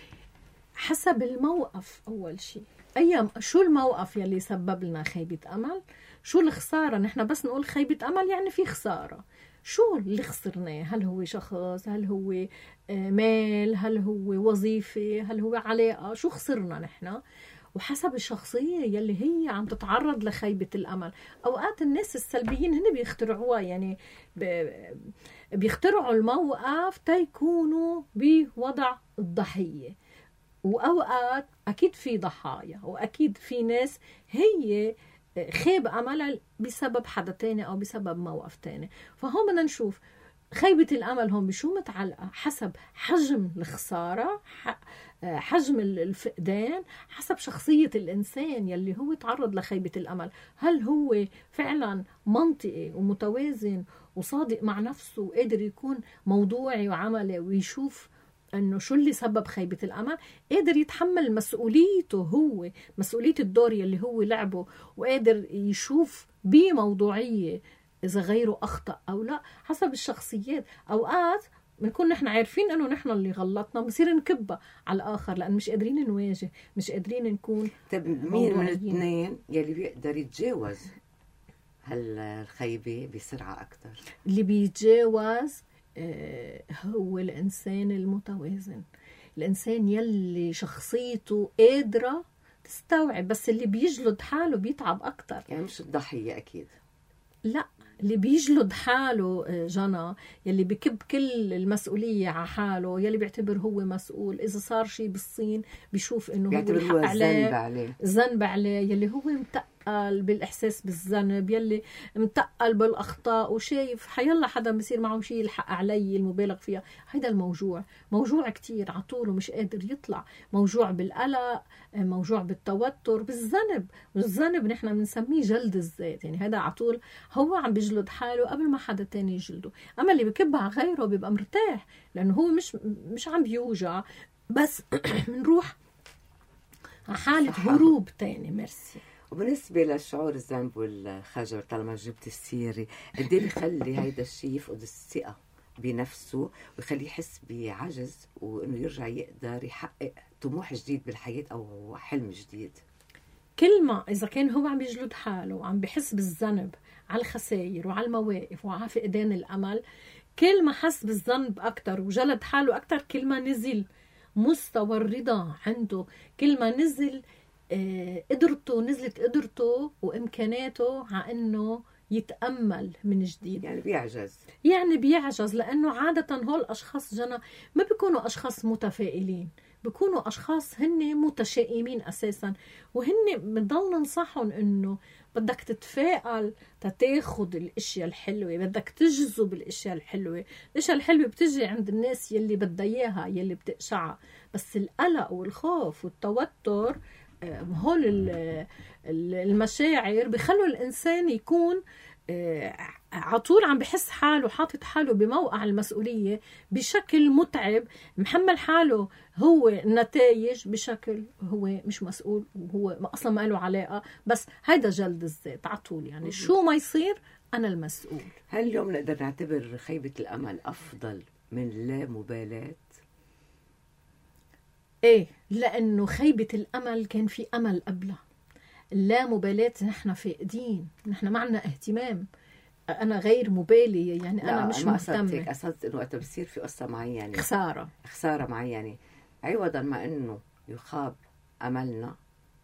حسب الموقف. أول شيء أي شو الموقف يلي سبب لنا خيبة أمل، شو الخسارة. نحن بس نقول خيبة أمل يعني في خسارة. شو اللي خسرناه؟ هل هو شخص، هل هو مال، هل هو وظيفة، هل هو علاقة؟ شو خسرنا نحن؟ وحسب الشخصية يلي هي عم تتعرض لخيبة الأمل. أوقات الناس السلبيين هن بيخترعوها، يعني بيخترعوا الموقف تيكونوا بوضع الضحية، وأوقات أكيد في ضحايا، وأكيد في ناس هي خيب أمل بسبب حدا تاني أو بسبب موقف تاني. فهم بدنا نشوف خيبة الأمل هم بشو متعلقة، حسب حجم الخسارة، حجم الفقدان، حسب شخصية الإنسان يلي هو تعرض لخيبة الأمل. هل هو فعلا منطقي ومتوازن وصادق مع نفسه وقادر يكون موضوعي وعملي ويشوف أنه شو اللي سبب خيبة الأمل، قادر يتحمل مسؤوليته هو، مسؤولية الدور يلي هو لعبه، وقادر يشوف بموضوعية إذا غيره أخطأ أو لا. حسب الشخصيات. أوقات بنكون نحن عارفين أنه نحن اللي غلطنا، بصير نكبها على الآخر لأن مش قادرين نواجه، مش قادرين نكون. طب مين من الاثنين يلي بيقدر يتجاوز هالخيبة بسرعة أكتر؟ اللي بيتجاوز هو الإنسان المتوازن، الإنسان يلي شخصيته قادرة تستوعب. بس اللي بيجلد حاله بيتعب أكتر. يعني مش الضحية أكيد، لا، اللي بيجلد حاله جنى، يلي بكب كل المسؤولية على حاله، يلي بيعتبر هو مسؤول. إذا صار شيء بالصين بيشوف إنه هو الحق عليه، عليه ذنب عليه، يلي هو متقل بالإحساس بالذنب، يلي متقل بالأخطاء وشايف حيلا حدا بيصير معه شيء الحق علي المبالغ فيها. هيدا الموجوع موجوع كتير عطوله، مش قادر يطلع، موجوع بالقلق، موجوع بالتوتر، بالذنب. والذنب نحن بنسميه جلد الذات، يعني هذا عطول هو عم بيجلد حاله قبل ما حدا تاني يجلده. أما اللي بكب على غيره بيبقى مرتاح لأنه هو مش مش عم بيوجع، بس بنروح على حالة هروب تاني. ميرسي. وبالنسبة للشعور الذنب والخجل، طالما جبت السيرة، قد ايه بيخلي هيدا الشيء يفقد الثقة بنفسه ويخليه يحس بعجز وإنه يرجع يقدر يحقق طموح جديد بالحياة أو حلم جديد. كل ما إذا كان هو عم بيجلد حاله وعم بيحس بالذنب على الخسائر وعلى المواقف وعلى فقدان الأمل، كل ما حس بالذنب أكتر وجلد حاله أكتر، كل ما نزل مستوى الرضا عنده، كل ما نزل آه قدرته نزلت قدرته وإمكاناته على إنه يتأمل من جديد. يعني بيعجز يعني بيعجز لأنه عادة هول الأشخاص جنى ما بيكونوا أشخاص متفائلين، بيكونوا أشخاص هن متشائمين أساسا. وهن بنضل ننصحهم إنه بدك تتفائل تتاخد الاشياء الحلوه، بدك تجذب الاشياء الحلوه. الاشياء الحلوه بتجي عند الناس يلي بدها اياها، يلي بتقشعها. بس القلق والخوف والتوتر هول المشاعر بخلوا الانسان يكون عطول عم بحس حاله حاطط حاله بموقع المسؤولية بشكل متعب، محمل حاله هو النتائج بشكل هو مش مسؤول وهو أصلا ما له علاقة. بس هيدا جلد الذات عطول، يعني شو ما يصير أنا المسؤول. هل اليوم نقدر نعتبر خيبة الأمل أفضل من لا مبالاة؟ إيه، لأنه خيبة الأمل كان في أمل قبلها. لا مبالاة نحن فاقدين، نحن معنا اهتمام، أنا غير مبالية، يعني أنا مش مهتمة. قصدت إنه وقت بصير في قصة معينة خسارة خسارة معينة، عوضا ما إنه يخاب أملنا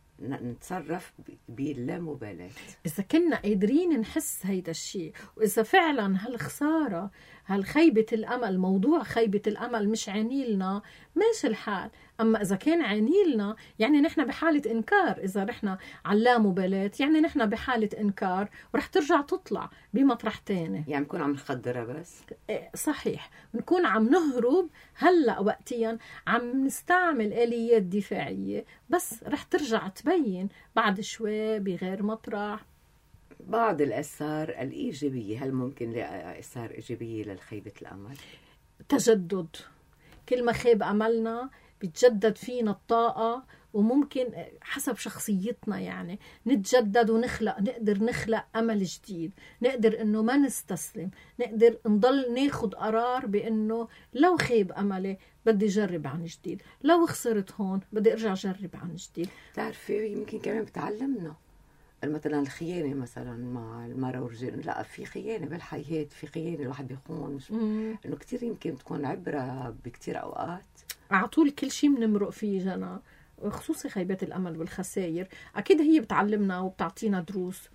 نتصرف باللامبالاة. إذا كنا قادرين نحس هيدا الشيء، وإذا فعلا هالخسارة هالخيبة الأمل موضوع خيبة الأمل مش عانيلنا، ماشي الحال. أما إذا كان عانيلنا يعني نحن بحالة إنكار. إذا رحنا على اللامبالاة يعني نحن بحالة إنكار ورح ترجع تطلع بمطرح تاني. يعني نكون عم نخدرها بس. صحيح، نكون عم نهرب هلأ وقتيا، عم نستعمل آليات دفاعية، بس رح ترجع تبين بعد شوي بغير مطرح. بعض الآثار الإيجابية، هل ممكن نلاقي آثار إيجابية للخيبة الأمل؟ تجدد. كل ما خيب أملنا بتجدد فينا الطاقة، وممكن حسب شخصيتنا يعني نتجدد ونخلق، نقدر نخلق أمل جديد، نقدر إنه ما نستسلم، نقدر نضل ناخد قرار بإنه لو خيب أملي بدي أجرب عن جديد، لو خسرت هون بدي أرجع أجرب عن جديد. تعرفي يمكن كمان بتعلمنا مثلا الخيانة مثلا مع المرأة والرجال، لا في خيانة بالحياة، في خيانة الواحد بيخون، مش إنه كتير يمكن تكون عبرة بكتير أوقات. عطول كل شيء بنمرق فيه جنى، خصوصي خيبات الأمل والخسائر، أكيد هي بتعلمنا وبتعطينا دروس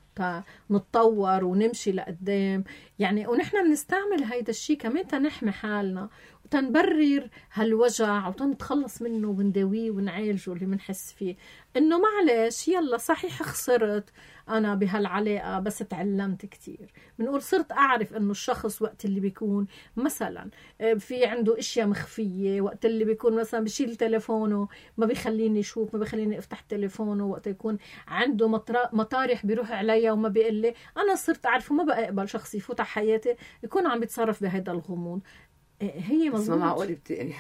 نتطور ونمشي لقدام يعني. ونحن بنستعمل هيدا الشيء كمان تنحمي حالنا وتنبرر هالوجع وتنتخلص منه ونداويه ونعالجه اللي بنحس فيه. إنه معلش يلا صحيح خسرت أنا بهالعلاقة بس تعلمت كتير. بنقول صرت أعرف إنه الشخص وقت اللي بيكون مثلا في عنده إشياء مخفية، وقت اللي بيكون مثلا بشيل تليفونه ما بيخليني أشوف، ما بيخليني أفتح تليفونه، وقت يكون عنده مطارح بيروح عليا وما بيقول لي، أنا صرت أعرف وما بقى أقبل شخص يفوت على حياتي يكون عم بيتصرف بهذا الغموض. هي مظبوط. بس ما معقول بت...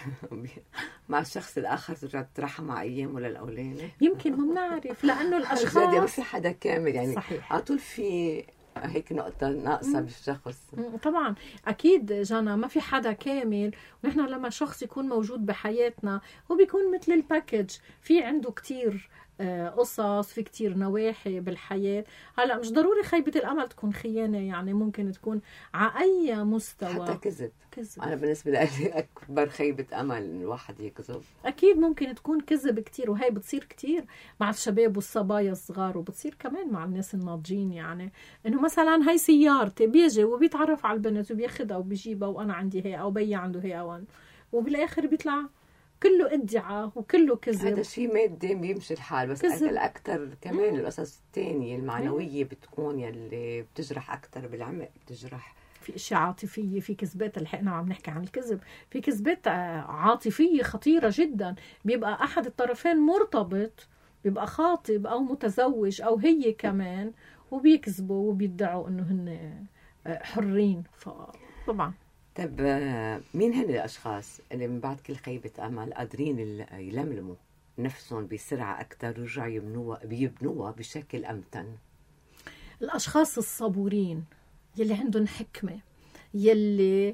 مع الشخص الآخر ترجع تترحم مع أيام ولا الأولاني؟ يمكن ما بنعرف، لأنه الأشخاص ما في حدا كامل يعني. صحيح. عطول في هيك نقطة ناقصة بالشخص. طبعا أكيد جانا ما في حدا كامل، ونحن لما شخص يكون موجود بحياتنا هو بيكون مثل الباكج، في عنده كتير قصص، في كتير نواحي بالحياة. هلأ مش ضروري خيبة الأمل تكون خيانة، يعني ممكن تكون على أي مستوى حتى كذب. كذب. أنا بالنسبة لي أكبر خيبة أمل إن الواحد يكذب. أكيد ممكن تكون كذب كتير، وهي بتصير كتير مع الشباب والصبايا الصغار، وبتصير كمان مع الناس الناضجين. يعني إنه مثلا هاي سيارتي، بيجي وبيتعرف على البنت وبياخدها وبيجيبها وأنا عندي هي، أو بيا عنده هي، أو وبالآخر بيطلع كله ادعاء وكله كذب. هذا شيء مادي بيمشي الحال، بس الأكثر كمان القصص الثانية المعنوية بتكون يلي بتجرح أكثر بالعمق، بتجرح. في اشياء عاطفيه، في كذبات اللي احنا عم نحكي عن الكذب، في كذبات عاطفيه خطيره جدا، بيبقى احد الطرفين مرتبط، بيبقى خاطب او متزوج او هي كمان، وبيكذبوا وبيدعوا انه هن حرين. فطبعا طب مين هن الاشخاص اللي من بعد كل خيبه امل قادرين يلملموا نفسهم بسرعه اكثر ويرجعوا يبنوها بيبنوها بشكل امتن؟ الاشخاص الصبورين يلي عندهم حكمة، يلي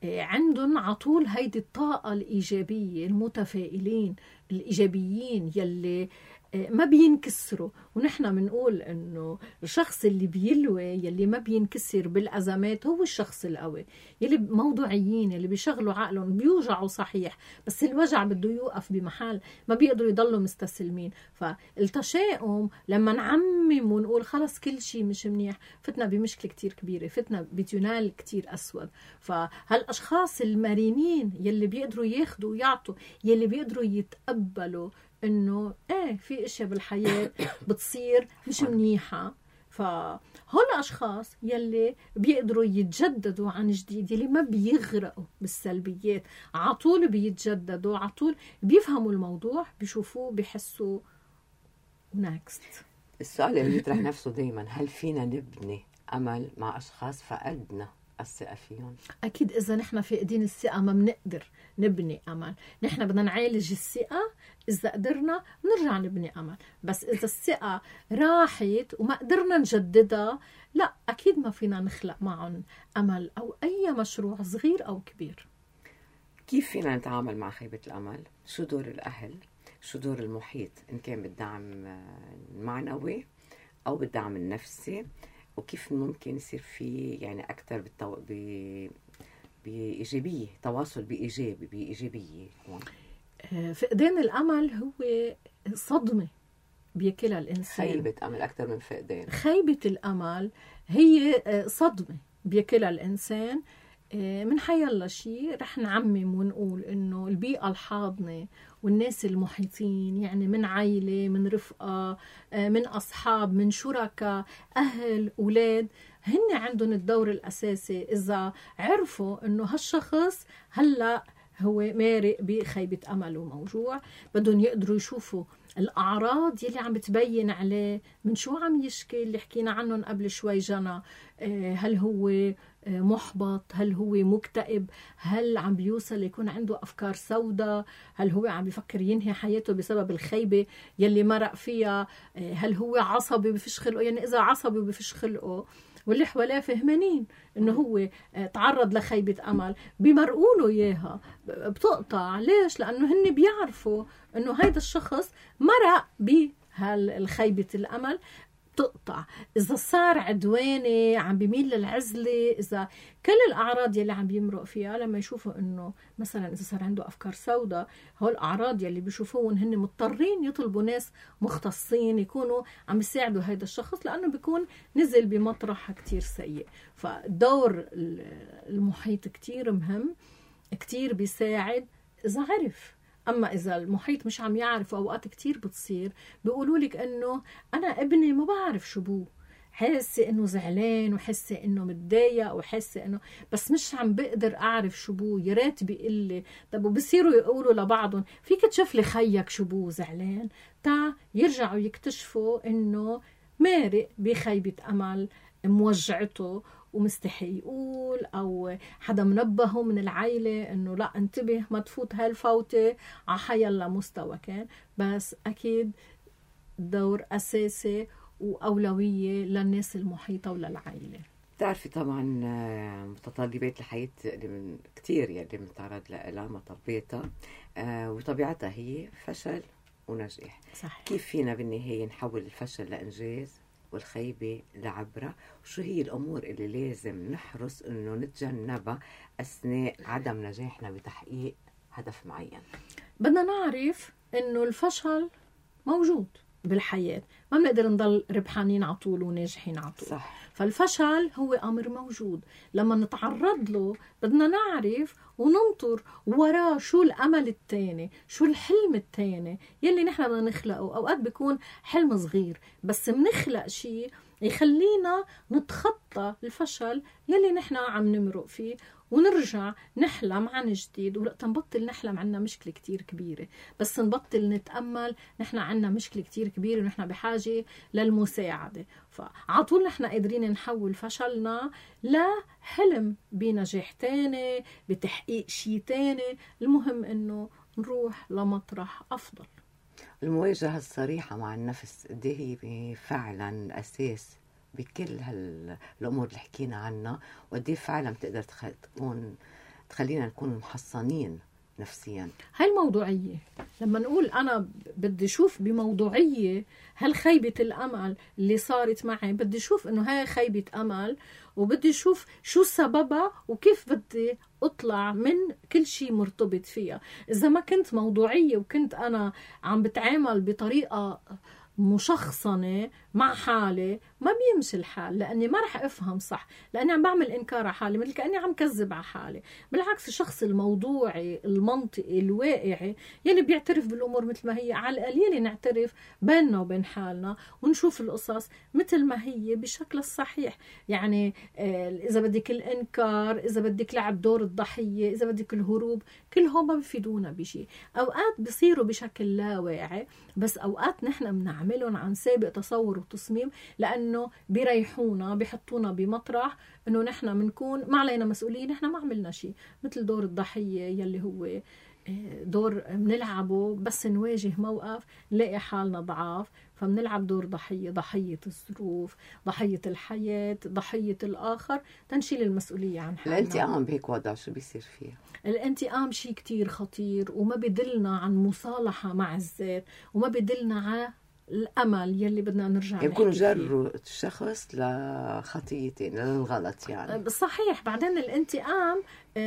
عندهم عطول هيدي الطاقة الإيجابية، المتفائلين الإيجابيين يلي ما بينكسروا. ونحن بنقول انه الشخص اللي بيلوي يلي ما بينكسر بالازمات هو الشخص القوي، يلي موضوعيين، اللي بيشغلوا عقلهم، بيوجعوا صحيح بس الوجع بده يوقف بمحل، ما بيقدروا يضلوا مستسلمين. فالتشاؤم لما نعمم ونقول خلص كل شيء مش منيح، فتنا بمشكله كتير كبيره، فتنا بتيونال كتير اسود. فهالاشخاص المرنين يلي بيقدروا ياخذوا ويعطوا، يلي بيقدروا يتقبلوا انه ايه في اشياء بالحياه بتصير مش منيحه، فهول اشخاص يلي بيقدروا يتجددوا عن جديد، يلي ما بيغرقوا بالسلبيات، عطول بيتجددوا، عطول بيفهموا الموضوع، بيشوفوه، بيحسوا. ناكست السؤال اللي بيطرح نفسه دايما، هل فينا نبني امل مع اشخاص فقدنا الثقة فيهم؟ أكيد إذا نحن فاقدين الثقة ما بنقدر نبني أمل. نحن بدنا نعالج الثقة، إذا قدرنا نرجع نبني أمل. بس إذا الثقة راحت وما قدرنا نجددها، لا أكيد ما فينا نخلق معهم أمل أو أي مشروع صغير أو كبير. كيف فينا نتعامل مع خيبة الأمل؟ شو دور الأهل؟ شو دور المحيط، إن كان بالدعم المعنوي أو بالدعم النفسي؟ وكيف ممكن يصير في يعني أكثر بالتو... ب... بإيجابية، تواصل بإيجابي بإيجابية؟ فقدان الأمل هو صدمة بياكلها الإنسان. خيبة أمل أكثر من فقدان. خيبة الأمل هي صدمة بياكلها الإنسان من حيالله شيء. رح نعمم ونقول إنه البيئة الحاضنة والناس المحيطين، يعني من عائلة، من رفقة، من أصحاب، من شركاء، أهل، أولاد، هن عندهم الدور الأساسي. إذا عرفوا إنه هالشخص هلأ هو مارق بخيبة أمل وموجوع، بدهم يقدروا يشوفوا الأعراض يلي عم بتبين عليه، من شو عم يشكي، اللي حكينا عنهم قبل شوي جنى. هل هو محبط؟ هل هو مكتئب؟ هل عم بيوصل يكون عنده أفكار سوداء؟ هل هو عم بيفكر ينهي حياته بسبب الخيبة يلي مرق فيها؟ هل هو عصبي بفش خلقه؟ يعني إذا عصبي بفش خلقه واللي حواليه فهمانين انه هو تعرض لخيبة امل، بيمرقوا له اياها، بتقطع. ليش؟ لانه هن بيعرفوا انه هيدا الشخص مرق بهالخيبة الامل، تقطع. إذا صار عدواني، عم بيميل للعزلة، إذا كل الأعراض يلي عم بيمرق فيها، لما يشوفوا إنه مثلا إذا صار عنده أفكار سوداء، هول الأعراض يلي بيشوفوهم هن مضطرين يطلبوا ناس مختصين يكونوا عم يساعدوا هيدا الشخص، لأنه بيكون نزل بمطرح كتير سيء. فدور المحيط كتير مهم، كتير بيساعد إذا عرف. أما إذا المحيط مش عم يعرف، أوقات كتير بتصير بيقولوا لك إنه أنا ابني ما بعرف شو بو، حاسة إنه زعلان وحاسة إنه متضايق وحاسة إنه، بس مش عم بقدر أعرف شو بو، يا ريت بيقول لي. طب وبصيروا يقولوا لبعضهم فيك تشوف لي خيك شو بو زعلان، تا يرجعوا يكتشفوا إنه مارق بخيبة أمل موجعته ومستحي يقول، أو حدا منبهه من العائلة إنه لا انتبه ما تفوت هالفوتة على حيالله مستوى كان. بس أكيد دور أساسي وأولوية للناس المحيطة وللعائلة. تعرفي طبعا متطلبات الحياة اللي من كتير يعني بنتعرض لها مطبيتها، وطبيعتها هي فشل ونجاح. صحيح. كيف فينا بالنهاية نحول الفشل لإنجاز والخيبة لعبرة؟ وشو هي الأمور اللي لازم نحرص إنه نتجنبها أثناء عدم نجاحنا بتحقيق هدف معين؟ بدنا نعرف إنه الفشل موجود بالحياة، ما بنقدر نضل ربحانين على طول وناجحين على طول. صح. فالفشل هو أمر موجود، لما نتعرض له بدنا نعرف وننطر وراه شو الأمل التاني، شو الحلم التاني يلي نحن بدنا نخلقه. أوقات بيكون حلم صغير، بس منخلق شيء يخلينا نتخطى الفشل يلي نحن عم نمرق فيه، ونرجع نحلم عن جديد. ولقد نبطل نحلم عنا مشكلة كتير كبيرة، بس نبطل نتأمل نحن عنا مشكلة كتير كبيرة ونحن بحاجة للمساعدة. فعطول نحن قادرين نحول فشلنا لحلم بنجاح تاني، بتحقيق شيء تاني. المهم انه نروح لمطرح افضل. المواجهة الصريحة مع النفس دي هي فعلا أساس بكل هالأمور اللي حكينا عنها، ودي فعلا بتقدر تكون تخلينا نكون محصنين نفسيا. هاي الموضوعية، لما نقول أنا بدي شوف بموضوعية هل خيبة الأمل اللي صارت معي، بدي شوف إنه هاي خيبة أمل، وبدي شوف شو سببها وكيف بدي أطلع من كل شيء مرتبط فيها. إذا ما كنت موضوعية وكنت أنا عم بتعامل بطريقة مشخصنة مع حالي، ما بيمشي الحال، لأني ما رح أفهم صح، لأني عم بعمل إنكار على حالي، مثل كأني عم كذب على حالي. بالعكس، الشخص الموضوعي المنطقي الواقعي يلي بيعترف بالأمور مثل ما هي، على القليل نعترف بيننا وبين حالنا ونشوف القصص مثل ما هي بشكل الصحيح. يعني إذا بدك الإنكار، إذا بدك لعب دور الضحية، إذا بدك الهروب، كلهم ما بيفيدونا بشيء. أوقات بيصيروا بشكل لا واعي، بس أوقات نحن بنعملهم عن سابق تصور وتصميم، لأنه بيريحونا، بيحطونا بمطرح إنه نحن بنكون ما علينا مسؤولين، نحن ما عملنا شيء، مثل دور الضحية يلي هو دور بنلعبه بس نواجه موقف نلاقي حالنا ضعاف، فبنلعب دور ضحية، ضحية الظروف، ضحية الحياة، ضحية الآخر، تنشيل المسؤولية عن حالنا. الانتقام بهيك وضع شو بيصير فيه؟ الانتقام شيء كتير خطير، وما بدلنا عن مصالحة مع الذات، وما بدلنا على الأمل يلي بدنا نرجع نحكي فيه. يكون جر الشخص لخطيتين، للغلط يعني. صحيح. بعدين الانتقام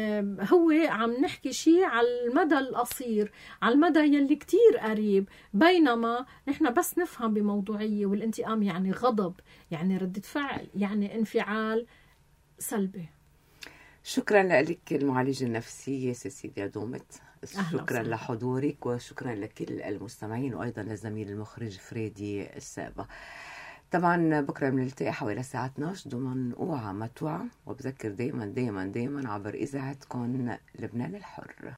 هو عم نحكي شيء على المدى القصير، على المدى يلي كتير قريب، بينما نحن بس نفهم بموضوعية. والانتقام يعني غضب، يعني ردة فعل، يعني انفعال سلبي. شكرا لك المعالجة النفسية سيسيليا دومت، شكرا لحضورك، وشكرا لكل المستمعين، وأيضا للزميل المخرج فريدي السابة. طبعا بكرة بنلتقي حوالي الساعة اثني عشر ضمن اوعى ما توعى، وبذكر دايما دايما دايما عبر إذاعتكم لبنان الحر.